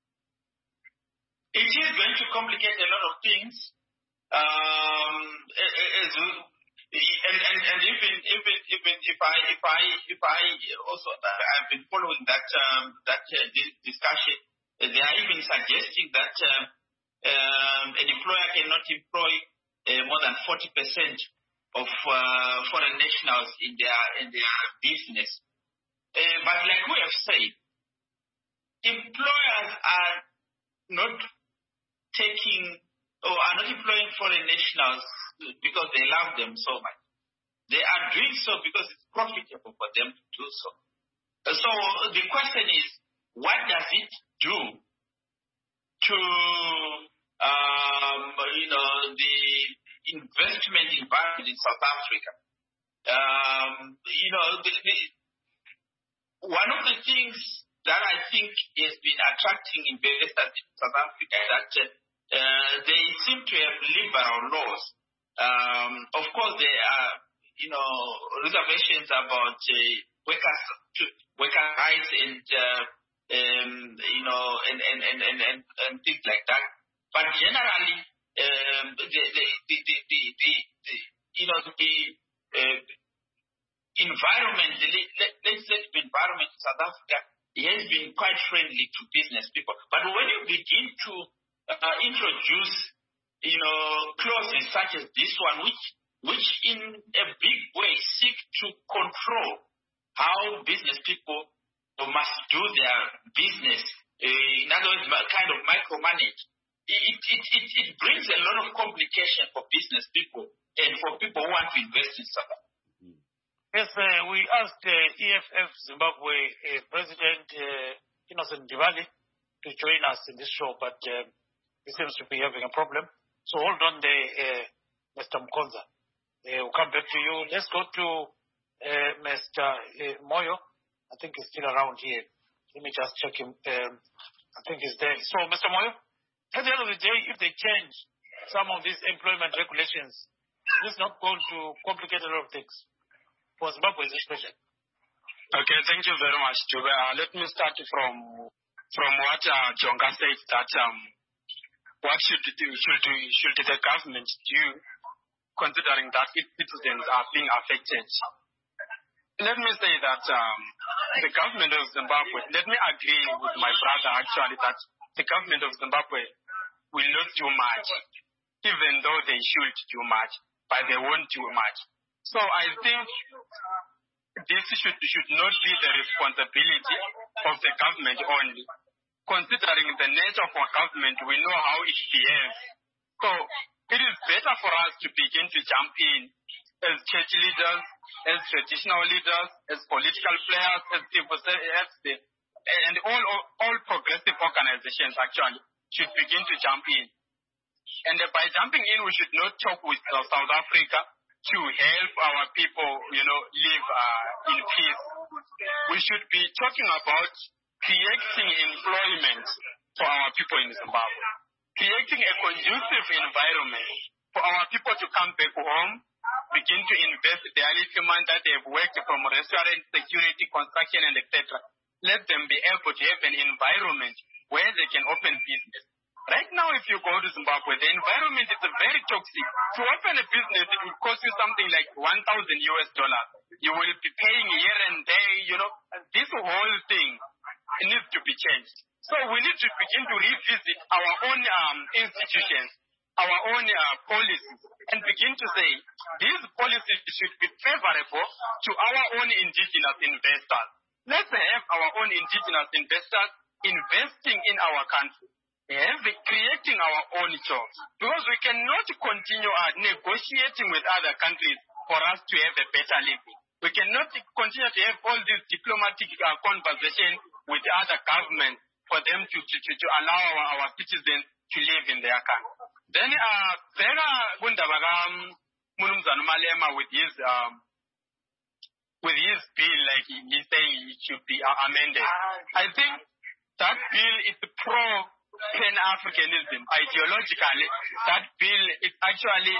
It is going to complicate a lot of things. Um, as we, And, and, and even even even if I if I if I also I've been following that um, that uh, discussion, they are even suggesting that uh, um, an employer cannot employ uh, more than forty percent of uh, foreign nationals in their in their business. Uh, but like we have said, employers are not taking or are not employing foreign nationals because they love them so much. They are doing so because it's profitable for them to do so. So the question is, what does it do to, um, you know, the investment environment in South Africa? Um, you know, the, the, one of the things that I think has been attracting investors in South Africa that uh, uh, they seem to have liberal laws. Um, of course, there are, you know, reservations about uh, workers, worker rights and, uh, um, you know, and, and, and, and, and, and things like that. But generally, um, the, the, the, the, the, the, the, you know, the uh, environment, the legislative environment in South Africa has been quite friendly to business people. But when you begin to uh, introduce, you know, clauses such as this one, which which in a big way seek to control how business people must do their business, uh, in other words, kind of micromanage, it, it, it, it brings a lot of complication for business people and for people who want to invest in South Africa. Yes, uh, we asked uh, E F F Zimbabwe uh, President uh, Innocent Diwali to join us in this show, but uh, he seems to be having a problem. So hold on there, uh, Mister Mkonza. Uh, we'll come back to you. Let's go to uh, Mister Uh, Moyo. I think he's still around here. Let me just check him. Um, I think he's there. So, Mister Moyo, at the end of the day, if they change some of these employment regulations, is this not going to complicate a lot of things for Zimbabwe especially? Okay, thank you very much, Jube. Uh, let me start from from what uh, Jonga said, that um, what should do, should do, should the government do, considering that its citizens are being affected. Let me say that um, the government of Zimbabwe, let me agree with my brother actually that the government of Zimbabwe will not do much, even though they should do much, but they won't do much. So I think this should, should not be the responsibility of the government only. Considering the nature of our government, we know how it behaves. So it is better for us to begin to jump in as church leaders, as traditional leaders, as political players, as civil as the, and all, all all progressive organizations actually should begin to jump in. And by jumping in, we should not talk with uh, South Africa to help our people, you know, live uh, in peace. We should be talking about creating employment for our people in Zimbabwe, creating a conducive environment for our people to come back home, begin to invest their little money that they've worked from restaurant, security, construction, and et cetera. Let them be able to have an environment where they can open business. Right now, if you go to Zimbabwe, the environment is very toxic. To open a business, it will cost you something like one thousand U S dollars. You will be paying here and there, you know. This whole thing needs to be changed. So we need to begin to revisit our own um, institutions, our own uh, policies, and begin to say these policies should be favorable to our own indigenous investors. Let's have our own indigenous investors investing in our country, have, creating our own jobs, because we cannot continue uh, negotiating with other countries for us to have a better living. We cannot continue to have all these diplomatic uh, conversations with other governments for them to, to, to, to allow our, our citizens to live in their country. Then, uh, Vera Gundabagam Munumzanu Malema with his um, with his bill, like he, he's saying it should be uh, amended. I think that bill is pro Pan-Africanism. Ideologically, that bill is actually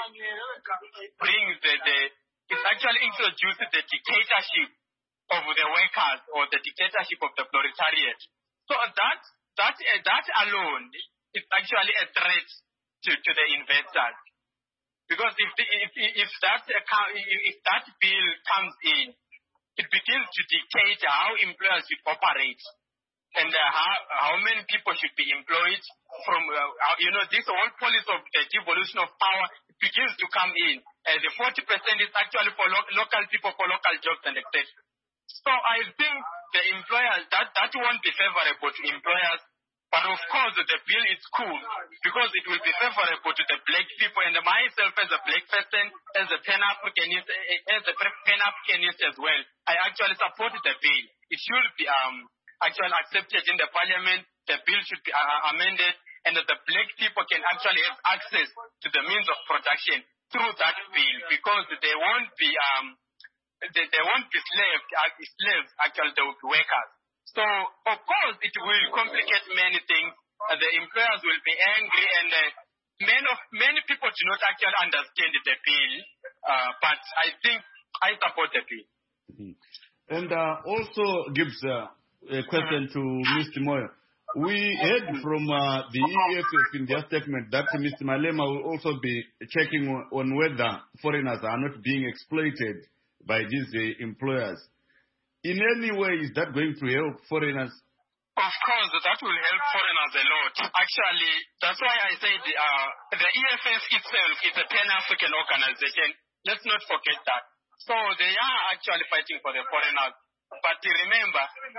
brings the, the it actually introduces the dictatorship of the workers or the dictatorship of the proletariat. So that that uh, that alone is actually a threat to, to the investors, because if the, if if that uh, if that bill comes in, it begins to dictate how employers should operate and uh, how how many people should be employed. From uh, you know, this whole policy of the devolution of power begins to come in. Uh, the forty percent is actually for lo- local people, for local jobs and et cetera. So I think the employers, that, that won't be favorable to employers. But of course, the bill is cool because it will be favorable to the black people. And myself as a black person, as a Pan-Africanist, as a Pan-Africanist as well, I actually support the bill. It should be um, actually accepted in the parliament. The bill should be uh, amended, and that the black people can actually have access to the means of production through that bill, because they won't be um, they, they won't be slaves. Slaves actually, they will be workers. So, of course, it will complicate many things. Uh, the employers will be angry, and uh, many, of, many people do not actually understand the bill. Uh, but I think I support the bill. Mm-hmm. And uh, also gives uh, a question to Mister Moyo. We heard from uh, the E F F in their statement that Mister Malema will also be checking on whether foreigners are not being exploited by these uh, employers. In any way, is that going to help foreigners? Of course, that will help foreigners a lot. Actually, that's why I said uh, the E F F itself is a Pan-African organization. Let's not forget that. So they are actually fighting for the foreigners. But remember,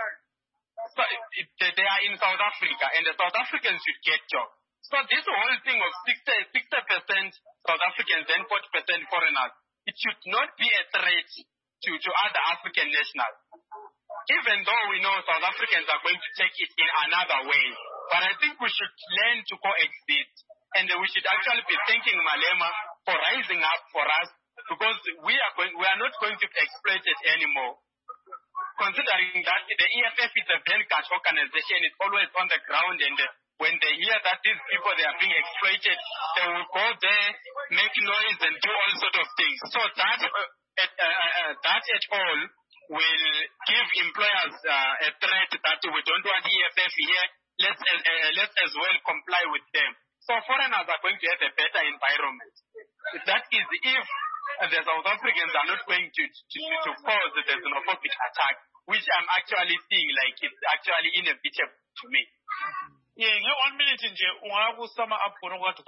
so it, they are in South Africa, and the South Africans should get jobs. So this whole thing of sixty percent South Africans and forty percent foreigners, it should not be a threat to, to other African nationals. Even though we know South Africans are going to take it in another way. But I think we should learn to coexist. And we should actually be thanking Malema for rising up for us, because we are going, we are not going to be exploited anymore. Considering that the E F F is a Ben Cash organization, it's always on the ground, and uh, when they hear that these people, they are being exploited, they will go there, make noise, and do all sorts of things. So that, uh, at, uh, uh, that at all will give employers uh, a threat that we don't want E F F here, let's, uh, uh, let's as well comply with them. So foreigners are going to have a better environment. That is if the South Africans are not going to, to, to cause the xenophobic attack, which I'm actually seeing like it's actually inevitable to me. Yeah, one minute in Japan, summer up for what to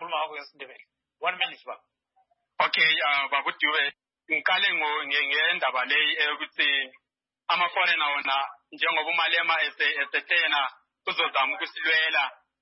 one minute back. Okay, uh, Babutiwe, Nkalengo, Ngenda Balay, everything. I'm a foreigner on Jango Malema as a tena, Kuzozam Gusiluela,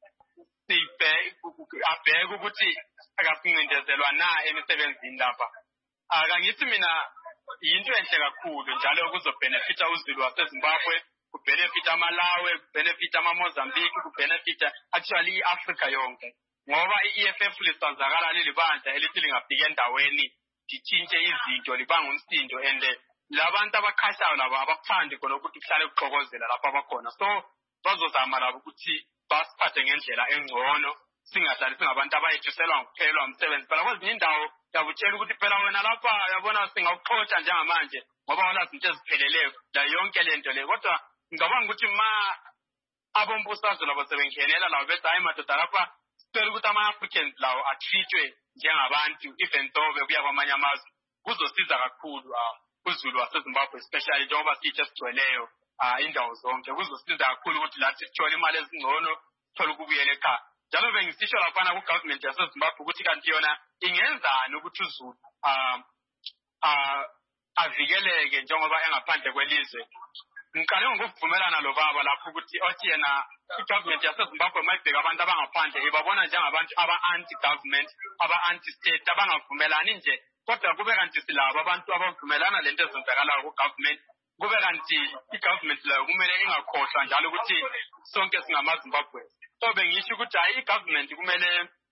Sipe, Abeguti, Agapin, and the Luana, and seventh in Lapa. Arangitimina, Intuense Kakud, Jalo was a benefit of Zimbabwe, who benefit Malawi, benefit Mozambique, who benefit actually Africa Young. Moreover, E F F list on Zagara Libanta, a little of the end away, the Chinche is the Joliban Stindo, and the Lavanta Bakasa, Lava Fund, the Kolobuti Saluk Kogos, and La Pavacona. So, those are Marabuti, Bas Pating and Shela, and Rono, singers and Avantaba to sell on Pelom seven, but I was in Dow. I would tell you what the Pelom and Alapa, I want to sing of coach and Jamanje. Mobile just Pelele, the young Kelentele, what a Gavan Gutima Abon Bustas of seven Kenela, Lavetta, I'm at the Tarapa, Pelgutama Africans, Lao, at Treatway, Jamavantu, if and though we have a Manyamas, Uzo Caesar Kud, Uzulu, Zimbabwe, especially Jova teachers to a Leo, in the zone, the Uzo Caesar Kud, what Latin, Cholimales, Nono, Tolugubieleka. Jalo institution of Pana government just as Maputi and Tiona in Enza, Nubutuzu, um, uh, as the Gele, Jomaba and a Panta Welise. Nkanon go Fumela and Lova, La Puguti, Otiana, government just as Mbapo might be Gavanda Panta, if I want to jam about our anti government, our anti state, Tabana Fumela Ninja, what the government is Lava, about Fumelana, Lenders and Tagala government, government, government, women in a court, and Jaluti, Sonkas Namas Zimbabwe. So when you should try government, you may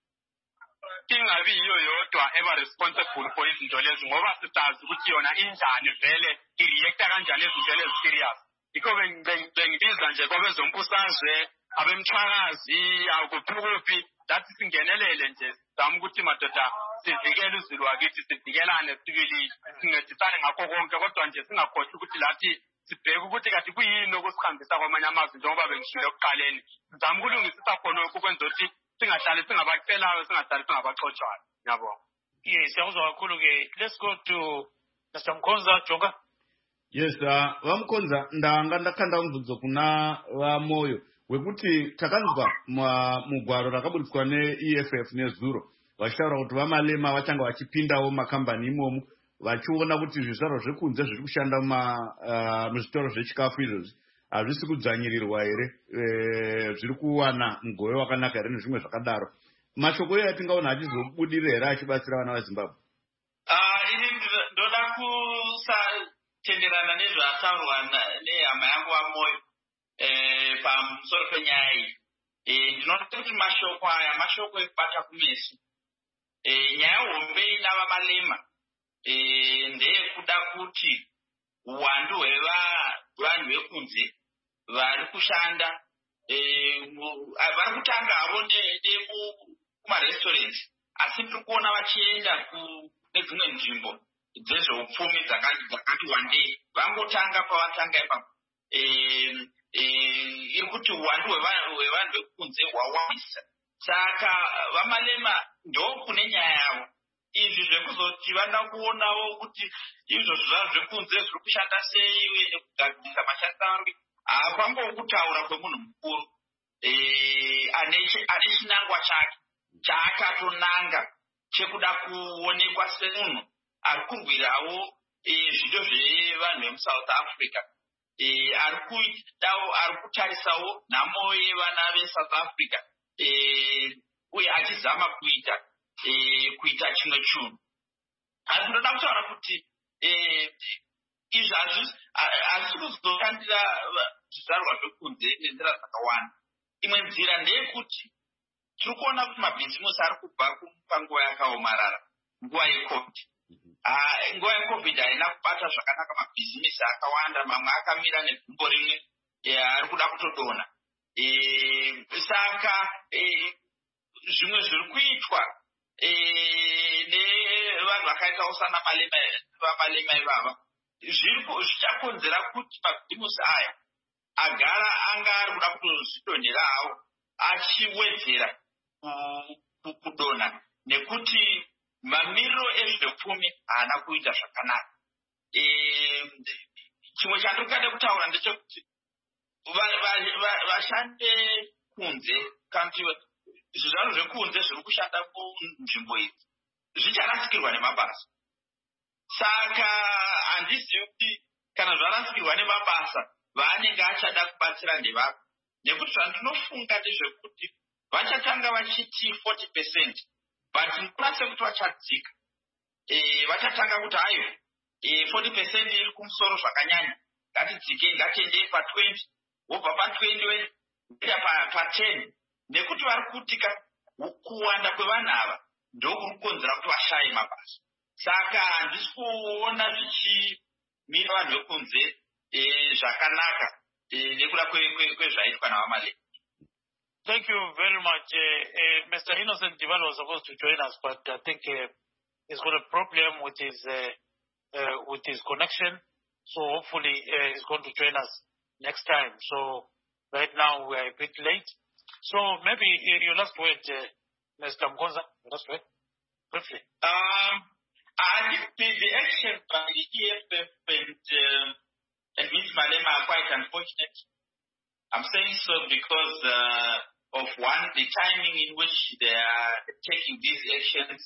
King Avi Yo to ever responsible for his dollars over the stars which you are in and Vele, he reacted and Janet Vele serious. Because when this and Jacobus on Pusas, Abem Charas, he are good to that is in Genele lenses, Tamguti Matata, Sigalus, Luagiti, Sigala, and activity, Titan, a Cogon, Cavato, and Jesina, Portugutilati. Sipeguti katibu hii ndogo sikambisa kwa manyama zomba benshilo kalen zamgulu ngisita kono kukwenzoti singahlali singabaqela singahlali singabaxotshayo yabo. Yes, yakuzo kakhulu ke. Let's go to Mister Mkonza Jonga. Yes, uh, Wamkonza ndanga ndakhanda umvudzo kuna wa Moyo wekuti takanzwa mugwaro rakaburiswa ne-E F F nezuro vachitaura kuti vamalema vachanga vachipindawo makambani imomo vachiona kuti zvizvaro zvekunze zviri kushanda muzvitoro zvechikafu izvozvi hazvisi kudzvanyirirwa here, zviri kuwana mugove wakanaka here nezvimwe zvakadaro. Mashoko iye atingaona achizobudirira here achibatsira vana vaZimbabwe? Ini ndoda kusatenderana nezvataurwa nehama yangu waMoyo pamusoro penyaya iyi. Ndinoda kuti mashoko aya mashoko ekubata kumeso. Nyaya hombe ina vamalema ndeyekuda kuti uwandu hwevanhu vekunze vari kushanda vari kutanga havo kumarestaurants asi tiri kuona vachienda nedzimwe nzvimbo dzezveupfumi dzakati wandei vangotanga pavatanga ipapo iri kuti uwandu hwevanhu vekunze hwawandisa. Saka vamalema ndo kune nyaya yavo izvi zvekuzoti vanda kuonawo kuti izvo zvavo zvekunze zviri kushanda sei uye nekugadzirisa mashandisa avari hapangokutaura kwemunhu mukuru ane chinangwa chake chaakatonanga chekuda kuonekwa semunhu ari kurwirawo zvido zvevanhu vemusouth Africa, ari kuitawo ari kutarisawo nhamo yevana vesouth Africa uye achizama kuita kuita chimwe chinhu. Asi ndoda kutaura kuti izvi hazvisi kuzoshandira zvizvarwa zvekunze nenzira dzakawanda. Imwe nzira ndeyekuti tiri kuona kuti mabhizimusi ari kubva panguva yakaomarara, nguva yecovid. Nguva yecovid haina kubata zvakanaka mabhizimusi akawanda, mamwe akamira negumbo rimwe ari kuda kutodona. Saka zvimwe zviri kuitwa nevanhu vakaitawo sana vamalema ivava zvichakonzera kuti mabhizimusi aya agara anga ari kuda kutozvidonhera hawo achiwedzera kudonha nekuti mamiriro ezveupfumi haana kuita zvakanaka. Chimwe chandingade kutaura ndechekuti vashande kunze kanti zvizvarwa zvekunze zviri kushanda kunzvimbo idzi zvicharasikirwa nemabasa. Saka handizivi kuti kana zvarasikirwa nemabasa vaanenge achada kubatsira ndevavo, nekuti zvandinofunga ndezvekuti vachatanga vachiti forty percent but ndinoona sekuti vachadzika. Vachatanga kuti hayo forty percent iri kumusoro zvakanyanya, ngatidzike ngatiendei patwenty, wobva patwenty wenda paten, nekuti vari kutika kuwanda kwevanhu ava ndokuri kukonzera kuti vashaye mabasa. Saka handisi kuona zvichimira vanhu vekunze zvakanaka nekuda kwezvaitwa navamalema. Thank you very much. Uh, uh, Mister Innocent Divalo was supposed to join us, but I think uh, he's got a problem with his uh, uh, with his connection. So hopefully uh, he's going to join us next time. So right now we are a bit late. So maybe uh, your last word, uh, Mister Mkonza, your last word, briefly. Um, I think the, the action by the E F F and, uh, and Miz Malema are quite unfortunate. I'm saying so because uh, of one, the timing in which they are taking these actions.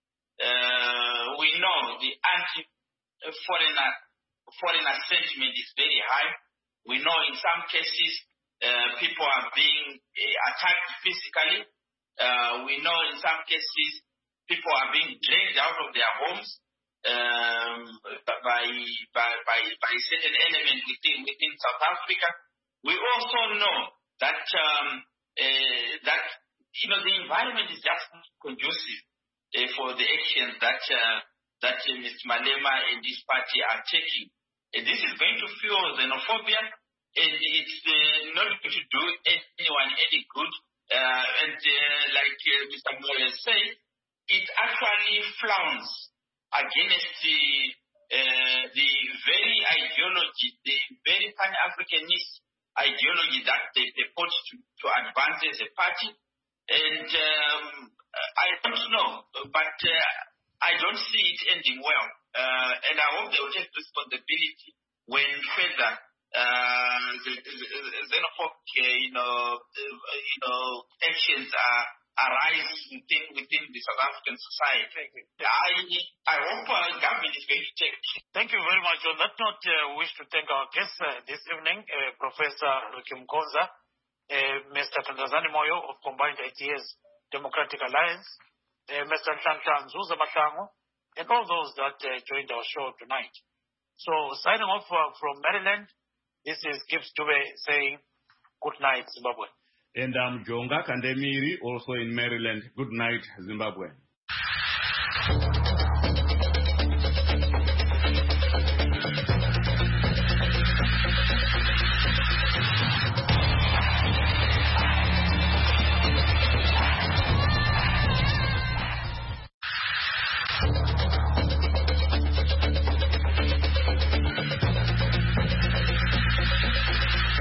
Uh, we know the anti-foreigner foreigner sentiment is very high. We know in some cases uh, people are being uh, attacked physically. Uh, we know in some cases people are being dragged out of their homes um, by, by, by, by certain elements within, within South Africa. We also know that um, uh, that you know the environment is just conducive uh, for the actions that uh, that uh, Mister Malema and this party are taking. Uh, this is going to fuel xenophobia, and it's uh, not going to do anyone any good. Uh, and uh, like uh, Mister Moore said, it actually frowns against the uh, the very ideology, the very pan-Africanist ideology that they purport to, to advance as a party. And um, I don't know, but uh, I don't see it ending well. Uh, and I hope they will take responsibility when further uh, the, the, the xenophobic, uh, you know, uh, you know, actions are arise within within the South African society. I I hope uh, government is going to take. Thank you very much. On that note, uh, we wish to thank our guests uh, this evening, uh, Professor Ricky Mkonza, uh, Mister Tandazani Moyo of Combined Ideas Democratic Alliance, uh, Mister Nhlanhla Nzuza Mahlangu, and all those that uh, joined our show tonight. So, signing off uh, from Maryland, this is Gibbs Dube saying good night, Zimbabwe. And I'm Jonga Kandemiri, also in Maryland. Good night, Zimbabwe.